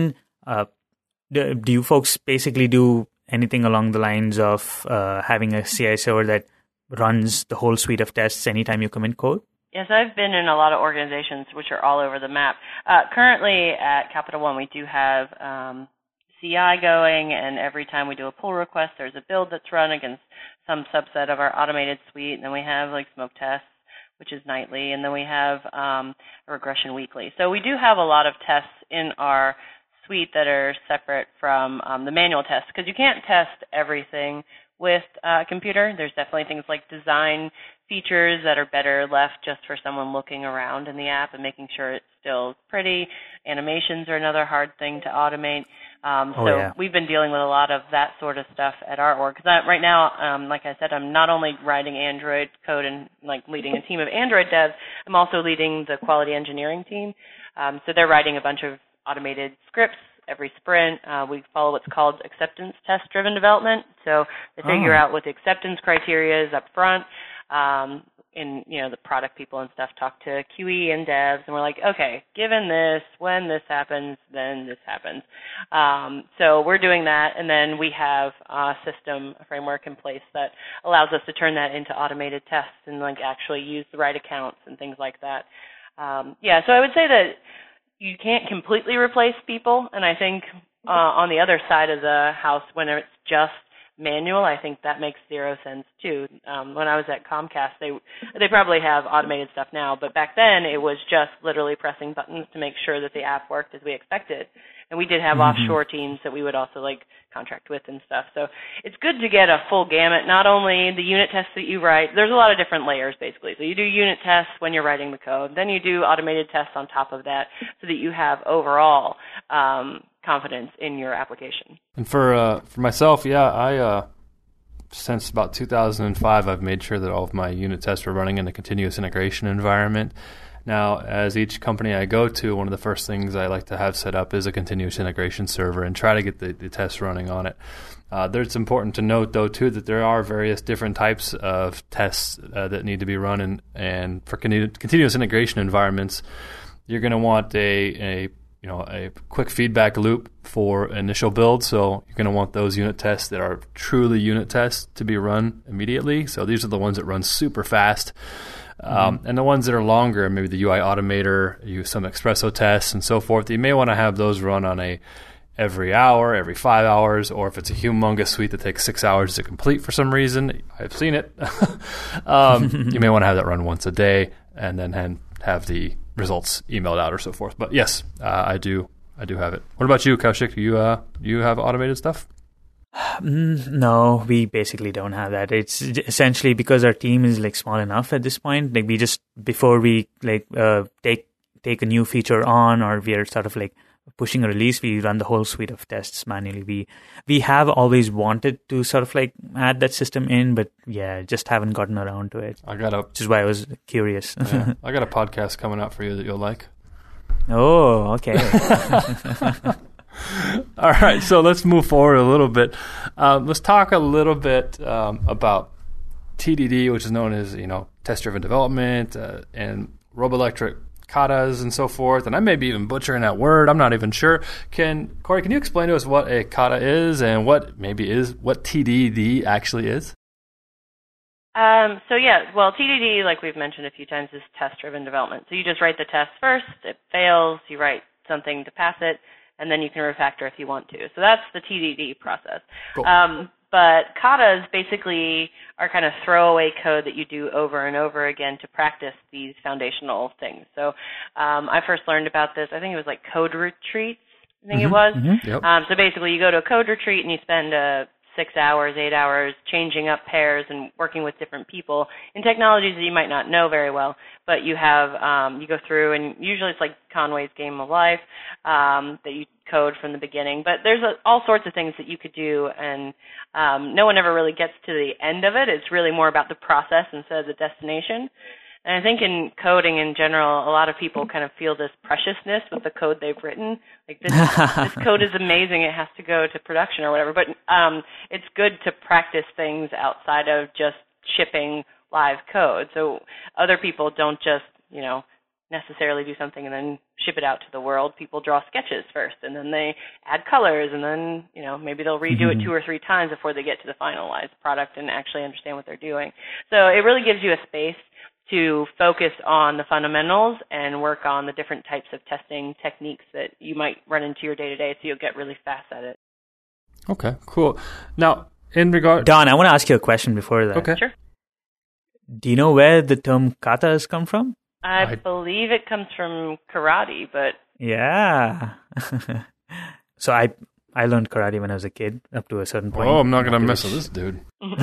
Uh, do, do you folks basically do anything along the lines of uh, having a C I server that runs the whole suite of tests anytime you commit code? Yes, I've been in a lot of organizations which are all over the map. Uh, currently at Capital One, we do have um, C I going, and every time we do a pull request, there's a build that's run against some subset of our automated suite, and then we have like smoke tests, which is nightly, and then we have um, a regression weekly. So we do have a lot of tests in our suite that are separate from um, the manual tests, because you can't test everything with a computer. There's definitely things like design features that are better left just for someone looking around in the app and making sure it's still pretty. Animations are another hard thing to automate. Um, oh, so yeah. we've been dealing with a lot of that sort of stuff at our org. Because right now, um, like I said, I'm not only writing Android code and like leading a team of Android devs, I'm also leading the quality engineering team. Um, so they're writing a bunch of automated scripts every sprint. Uh, we follow what's called acceptance test-driven development. So they figure oh. out what the acceptance criteria is up front. Um, and, you know, the product people and stuff talk to Q E and devs, and we're like, okay, given this, when this happens, then this happens. Um, so we're doing that, and then we have a system, a framework in place that allows us to turn that into automated tests and, like, actually use the right accounts and things like that. Um, yeah, so I would say that you can't completely replace people, and I think uh, on the other side of the house, when it's just manual, I think that makes zero sense too. Um, when I was at Comcast, they they probably have automated stuff now, but back then it was just literally pressing buttons to make sure that the app worked as we expected. And we did have mm-hmm. offshore teams that we would also like contract with and stuff. So it's good to get a full gamut, not only the unit tests that you write. There's a lot of different layers basically. So you do unit tests when you're writing the code. Then you do automated tests on top of that so that you have overall um, confidence in your application. And for uh, for myself, yeah, I uh, since about two thousand five, I've made sure that all of my unit tests are running in a continuous integration environment. Now, as each company I go to, one of the first things I like to have set up is a continuous integration server and try to get the, the tests running on it. Uh, there, it's important to note, though, too, that there are various different types of tests uh, that need to be run. And, and for continu- continuous integration environments, you're going to want a, a you know a quick feedback loop for initial build. So you're going to want those unit tests that are truly unit tests to be run immediately. So these are the ones that run super fast. Um, mm-hmm. And the ones that are longer, maybe the U I Automator, use some Espresso tests and so forth, you may want to have those run on a every hour, every five hours, or if it's a humongous suite that takes six hours to complete for some reason, I've seen it, um, you may want to have that run once a day and then have the results emailed out or so forth. But yes, uh, I do I do have it. What about you, Kaushik? Do you, uh, do you have automated stuff? No, we basically don't have that. It's essentially because our team is like small enough at this point. Like we just before we like uh, take take a new feature on, or we are sort of like pushing a release, we run the whole suite of tests manually. We we have always wanted to sort of like add that system in, but yeah, just haven't gotten around to it. I got a, which is why I was curious. Yeah, I got a podcast coming out for you that you'll like. Oh, okay. All right, so let's move forward a little bit. Um, let's talk a little bit um, about T D D, which is known as you know test-driven development, uh, and Roboelectric katas and so forth. And I may be even butchering that word. I'm not even sure. Can Corey, can you explain to us what a kata is and what maybe is what T D D actually is? Um, so yeah, well, T D D, like we've mentioned a few times, is test-driven development. So you just write the test first. It fails. You write something to pass it. And then you can refactor if you want to. So that's the T D D process. Cool. Um, but katas basically are kind of throwaway code that you do over and over again to practice these foundational things. So um, I first learned about this, I think it was like code retreats, I think mm-hmm, it was. Mm-hmm. Yep. Um, so basically you go to a code retreat and you spend uh, six hours, eight hours changing up pairs and working with different people in technologies that you might not know very well. But you have, um, you go through, and usually it's like Conway's Game of Life, um, that you code from the beginning. But there's a, all sorts of things that you could do, and um, no one ever really gets to the end of it. It's really more about the process instead of the destination. And I think in coding in general, a lot of people kind of feel this preciousness with the code they've written. Like this, this code is amazing. It has to go to production or whatever. But um, it's good to practice things outside of just shipping live code. So other people don't just, you know, necessarily do something and then ship it out to the world. People draw sketches first, and then they add colors, and then, you know, maybe they'll redo mm-hmm. it two or three times before they get to the finalized product and actually understand what they're doing. So it really gives you a space to focus on the fundamentals and work on the different types of testing techniques that you might run into your day-to-day, so you'll get really fast at it. Okay, cool. Now, in regard... Don, I want to ask you a question before that. Okay. Sure. Do you know where the term kata has come from? I, I believe it comes from karate, but... Yeah. So I I learned karate when I was a kid, up to a certain point. Oh, I'm not going to mess with this dude.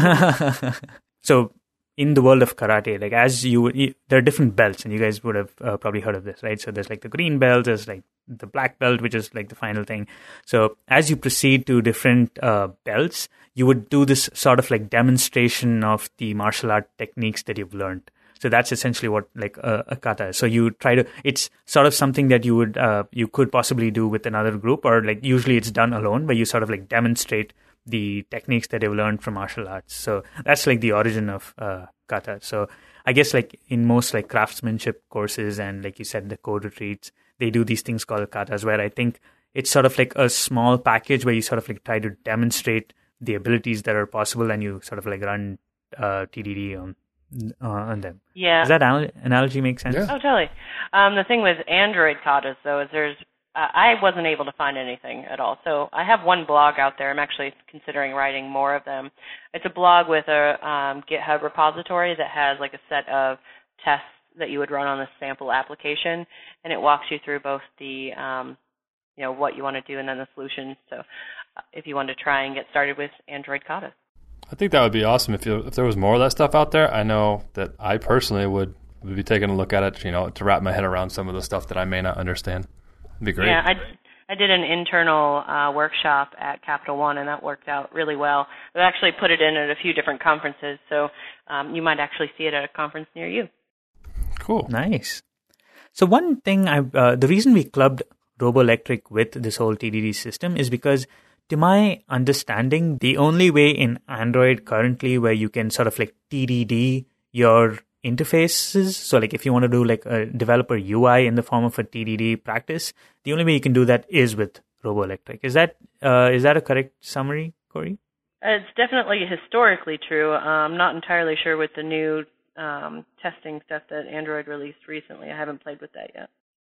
So in the world of karate, like as you, you there are different belts, and you guys would have uh, probably heard of this, right? So there's like the green belt, there's like the black belt, which is like the final thing. So as you proceed to different uh, belts, you would do this sort of like demonstration of the martial art techniques that you've learned. So that's essentially what like a, a kata is. So you try to, it's sort of something that you would, uh, you could possibly do with another group, or like usually it's done alone, where you sort of like demonstrate the techniques that you've learned from martial arts. So that's like the origin of uh, kata. So I guess like in most like craftsmanship courses and like you said, the code retreats, they do these things called katas, where I think it's sort of like a small package where you sort of like try to demonstrate the abilities that are possible, and you sort of like run uh, T D D on uh, on them. Yeah. Does that anal- analogy make sense? Yeah. Oh, totally. Um, the thing with Android katas, though, is there's uh, I wasn't able to find anything at all. So I have one blog out there. I'm actually considering writing more of them. It's a blog with a um, GitHub repository that has like a set of tests that you would run on a sample application, and it walks you through both the um, you know, what you want to do and then the solutions. So uh, if you want to try and get started with Android kata. I think that would be awesome if you, if there was more of that stuff out there. I know that I personally would, would be taking a look at it, you know, to wrap my head around some of the stuff that I may not understand. It'd be great. Yeah, I, I did an internal uh, workshop at Capital One, and that worked out really well. I've actually put it in at a few different conferences, so um, you might actually see it at a conference near you. Cool. Nice. So one thing, I uh, the reason we clubbed Roboelectric with this whole T D D system is because, to my understanding, the only way in Android currently where you can sort of like T D D your interfaces, so like if you want to do like a developer U I in the form of a T D D practice, the only way you can do that is with Roboelectric. Is that uh, is that a correct summary, Corey? It's definitely historically true. I'm not entirely sure with the new um, testing stuff that Android released recently. I haven't played with that yet.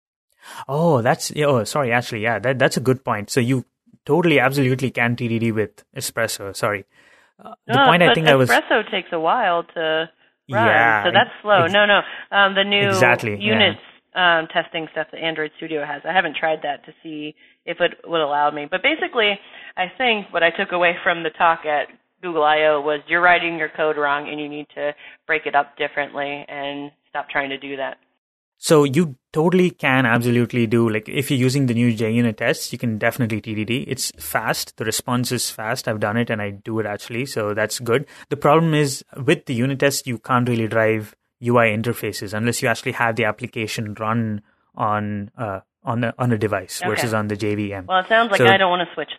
Oh, that's oh sorry, actually, yeah, that that's a good point. So you totally, absolutely can T D D with Espresso. Sorry, uh, the no, point but I think I was Espresso takes a while to run, yeah, so that's slow. Ex- no, no, um, the new exactly, units yeah. um, testing stuff that Android Studio has. I haven't tried that to see if it would allow me. But basically, I think what I took away from the talk at Google I O was you're writing your code wrong, and you need to break it up differently and stop trying to do that. So you totally can absolutely do, like if you're using the new JUnit tests, you can definitely T D D. It's fast. The response is fast. I've done it and I do it actually. So that's good. The problem is with the unit test, you can't really drive U I interfaces unless you actually have the application run on uh, on, a, on a device okay. versus on the J V M. Well, it sounds like so, I don't want to switch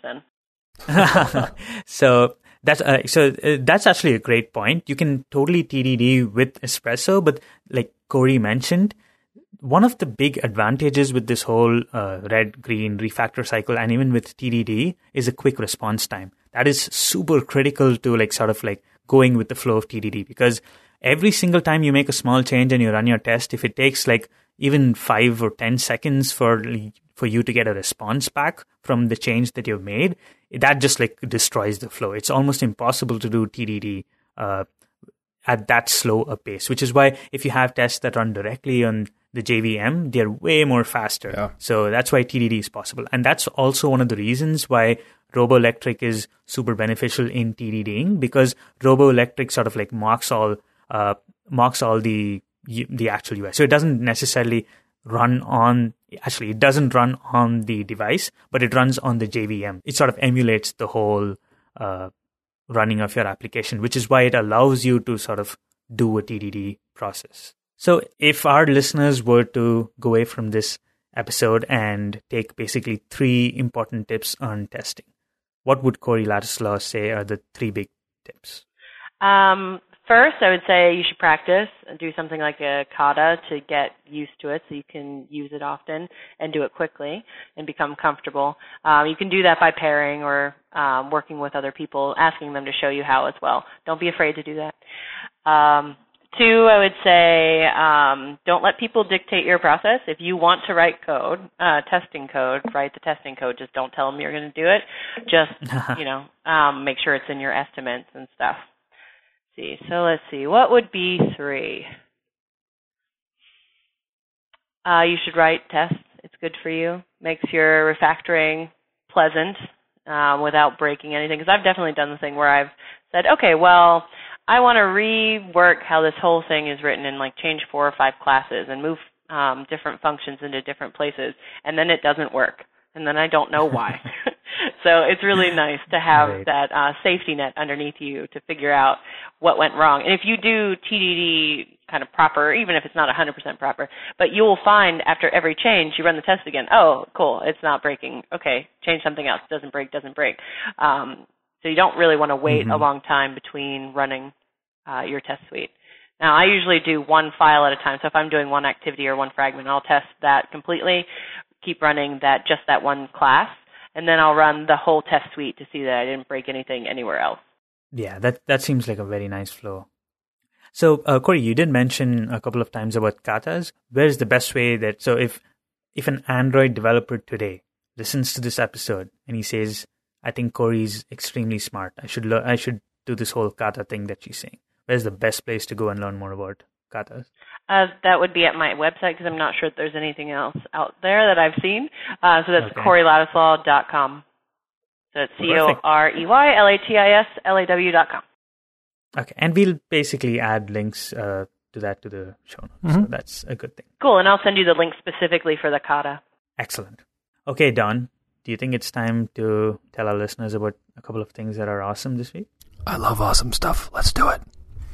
then. so that's uh, so uh, that's actually a great point. You can totally T D D with Espresso, but like Corey mentioned, one of the big advantages with this whole uh, red, green refactor cycle, and even with T D D, is a quick response time. That is super critical to like sort of like going with the flow of T D D, because every single time you make a small change and you run your test, if it takes like even five or ten seconds for for you to get a response back from the change that you've made, that just like destroys the flow. It's almost impossible to do T D D uh, at that slow a pace, which is why if you have tests that run directly on the J V M, they're way more faster. Yeah. So that's why T D D is possible. And that's also one of the reasons why Roboelectric is super beneficial in TDDing, because Roboelectric sort of like mocks all uh, mocks all the the actual U I. So it doesn't necessarily run on, actually it doesn't run on the device, but it runs on the J V M. It sort of emulates the whole uh, running of your application, which is why it allows you to sort of do a T D D process. So if our listeners were to go away from this episode and take basically three important tips on testing, what would Corey Ladislaw say are the three big tips? Um, First, I would say you should practice and do something like a kata to get used to it so you can use it often and do it quickly and become comfortable. Um, you can do that by pairing or um, working with other people, asking them to show you how as well. Don't be afraid to do that. Um, two, I would say um, don't let people dictate your process. If you want to write code, uh, testing code, write the testing code. Just don't tell them you're going to do it. Just, you know, um, make sure it's in your estimates and stuff. See. So let's see. What would be three? Uh, you should write tests. It's good for you. Makes your refactoring pleasant um, without breaking anything. Because I've definitely done the thing where I've said, okay, well, I want to rework how this whole thing is written and like change four or five classes and move um, different functions into different places, and then it doesn't work. And then I don't know why. So it's really nice to have right. that uh, safety net underneath you to figure out what went wrong. And if you do T D D kind of proper, even if it's not one hundred percent proper, but you will find after every change, you run the test again. Oh, cool, it's not breaking. Okay, change something else. Doesn't break, doesn't break. Um, so you don't really want to wait mm-hmm. a long time between running uh, your test suite. Now, I usually do one file at a time. So if I'm doing one activity or one fragment, I'll test that completely, keep running that just that one class, and then I'll run the whole test suite to see that I didn't break anything anywhere else. Yeah, that that seems like a very nice flow. So, uh, Corey, you did mention a couple of times about katas. Where is the best way that, so if if an Android developer today listens to this episode and he says, I think Corey's extremely smart, I should learn, I should do this whole kata thing that she's saying, where's the best place to go and learn more about katas? Uh, that would be at my website because I'm not sure if there's anything else out there that I've seen. Uh, so that's okay. corey ladislaw dot com. So it's C O R E Y L A T I S L A W dot com. Okay, and we'll basically add links uh, to that to the show notes. Mm-hmm. So that's a good thing. Cool, and I'll send you the link specifically for the kata. Excellent. Okay, Don, do you think it's time to tell our listeners about a couple of things that are awesome this week? I love awesome stuff. Let's do it.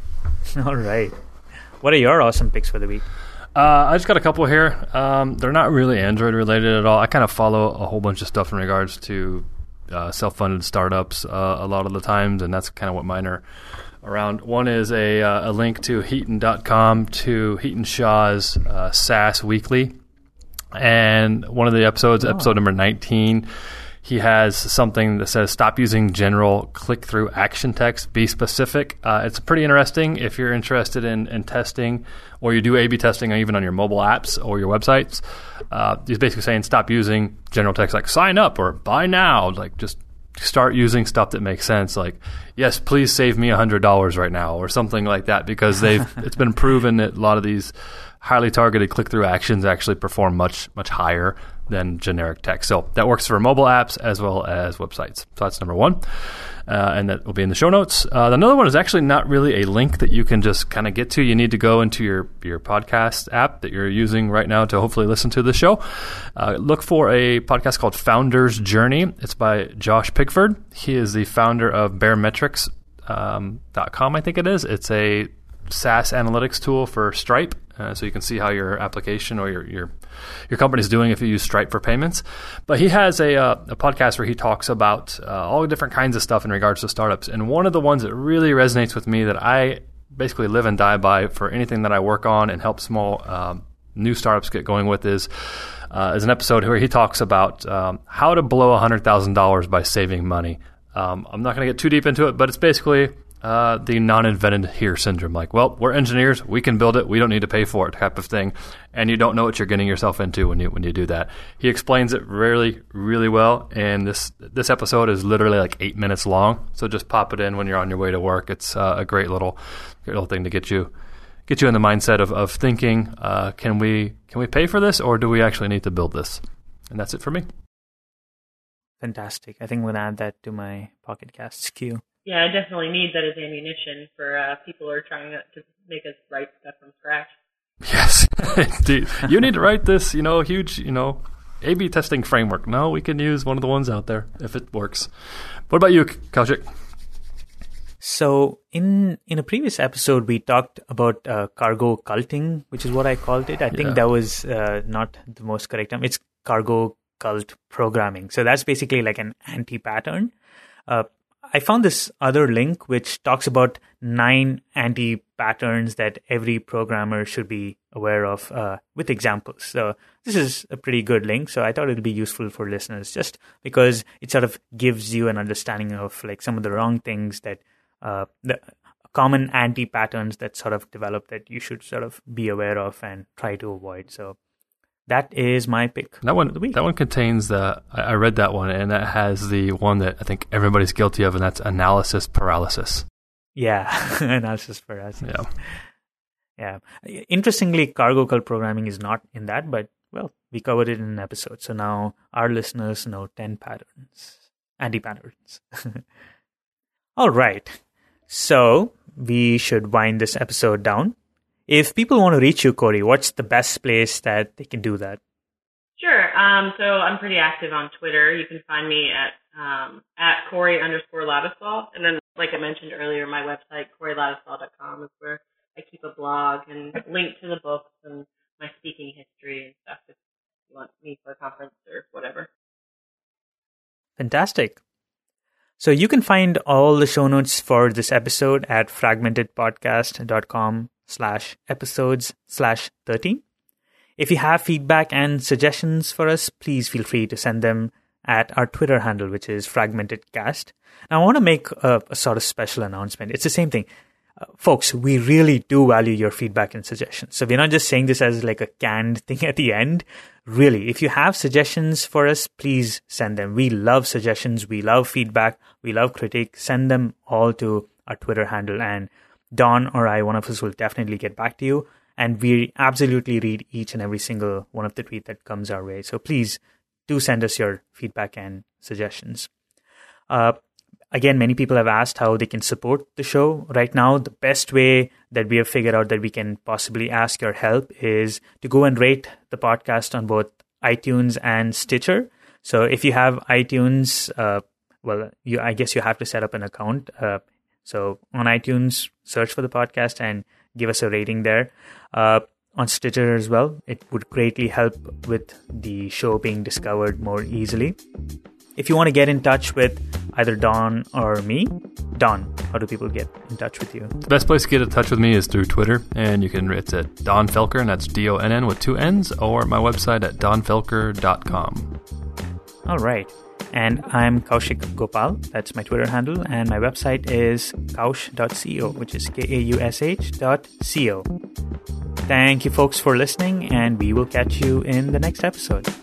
All right. What are your awesome picks for the week? Uh, I just got a couple here. Um, they're not really Android related at all. I kind of follow a whole bunch of stuff in regards to uh, self-funded startups uh, a lot of the times, and that's kind of what mine are around. One is a, uh, a link to Heaton dot com to Heaton Shaw's uh, SaaS Weekly. And one of the episodes, oh. episode number nineteen, he has something that says, stop using general click-through action text, be specific. Uh, it's pretty interesting if you're interested in, in testing, or you do A B testing even on your mobile apps or your websites. Uh, he's basically saying stop using general text like sign up or buy now. Like just start using stuff that makes sense, like, yes, please save me one hundred dollars right now or something like that, because they've it's been proven that a lot of these highly targeted click-through actions actually perform much, much higher than generic text. So that works for mobile apps as well as websites. So that's number one. Uh, and that will be in the show notes. Uh, another one is actually not really a link that you can just kind of get to. You need to go into your, your podcast app that you're using right now to hopefully listen to the show. Uh, look for a podcast called Founder's Journey. It's by Josh Pigford. He is the founder of Baremetrics dot com, um, I think it is. It's a SaaS analytics tool for Stripe. Uh, so you can see how your application or your your your company is doing if you use Stripe for payments. But he has a uh, a podcast where he talks about uh, all the different kinds of stuff in regards to startups. And one of the ones that really resonates with me that I basically live and die by for anything that I work on and help small um, new startups get going with is uh, is an episode where he talks about um, how to blow one hundred thousand dollars by saving money. Um, I'm not going to get too deep into it, but it's basically Uh, the non-invented here syndrome. Like, well, we're engineers, we can build it, we don't need to pay for it type of thing. And you don't know what you're getting yourself into when you when you do that. He explains it really, really well. And this this episode is literally like eight minutes long. So just pop it in when you're on your way to work. It's uh, a great little great little thing to get you get you in the mindset of, of thinking, uh, can we can we pay for this, or do we actually need to build this? And that's it for me. Fantastic. I think I'm going to add that to my Pocket Casts queue. Yeah, I definitely need that as ammunition for uh, people who are trying to make us write stuff from scratch. Yes. Dude, you need to write this, you know, huge, you know, A B testing framework. No, we can use one of the ones out there if it works. What about you, Kaushik? So in in a previous episode, we talked about uh, cargo culting, which is what I called it. I think yeah. that was uh, not the most correct term. It's cargo cult programming. So that's basically like an anti-pattern. Uh, I found this other link which talks about nine anti-patterns that every programmer should be aware of uh, with examples. So this is a pretty good link. So I thought it would be useful for listeners just because it sort of gives you an understanding of like some of the wrong things that uh, the common anti-patterns that sort of develop that you should sort of be aware of and try to avoid. So that is my pick. That one, of the week. that one contains the. I read that one, and that has the one that I think everybody's guilty of, and that's analysis paralysis. Yeah, analysis paralysis. Yeah, yeah. Interestingly, cargo cult programming is not in that, but well, we covered it in an episode, so now our listeners know ten patterns, anti-patterns. All right, so we should wind this episode down. If people want to reach you, Corey, what's the best place that they can do that? Sure. Um, so I'm pretty active on Twitter. You can find me at um, at Corey underscore Ladisol. And then, like I mentioned earlier, my website, Corey Ladisol dot com, is where I keep a blog and link to the books and my speaking history and stuff if you want me for a conference or whatever. Fantastic. So you can find all the show notes for this episode at fragmentedpodcast dot com slash episodes slash 13. If you have feedback and suggestions for us, please feel free to send them at our Twitter handle, which is FragmentedCast. Now, I want to make a, a sort of special announcement. It's the same thing. Uh, folks, we really do value your feedback and suggestions. So we're not just saying this as like a canned thing at the end. Really, if you have suggestions for us, please send them. We love suggestions. We love feedback. We love critique. Send them all to our Twitter handle, and Don or I, one of us, will definitely get back to you. And we absolutely read each and every single one of the tweets that comes our way. So please do send us your feedback and suggestions. Uh, again, many people have asked how they can support the show. Right now, the best way that we have figured out that we can possibly ask your help is to go and rate the podcast on both iTunes and Stitcher. So if you have iTunes, uh, well, you, I guess you have to set up an account. Uh, So on iTunes, search for the podcast and give us a rating there. Uh, on Stitcher as well, it would greatly help with the show being discovered more easily. If you want to get in touch with either Don or me, Don, how do people get in touch with you? The best place to get in touch with me is through Twitter, and you can it's at Don Felker, and that's D O N N with two N's, or my website at don felker dot com. All right. And I'm Kaushik Gopal. That's my Twitter handle. And my website is kaush dot co, which is K A U S H dot C O. Thank you, folks, for listening, and we will catch you in the next episode.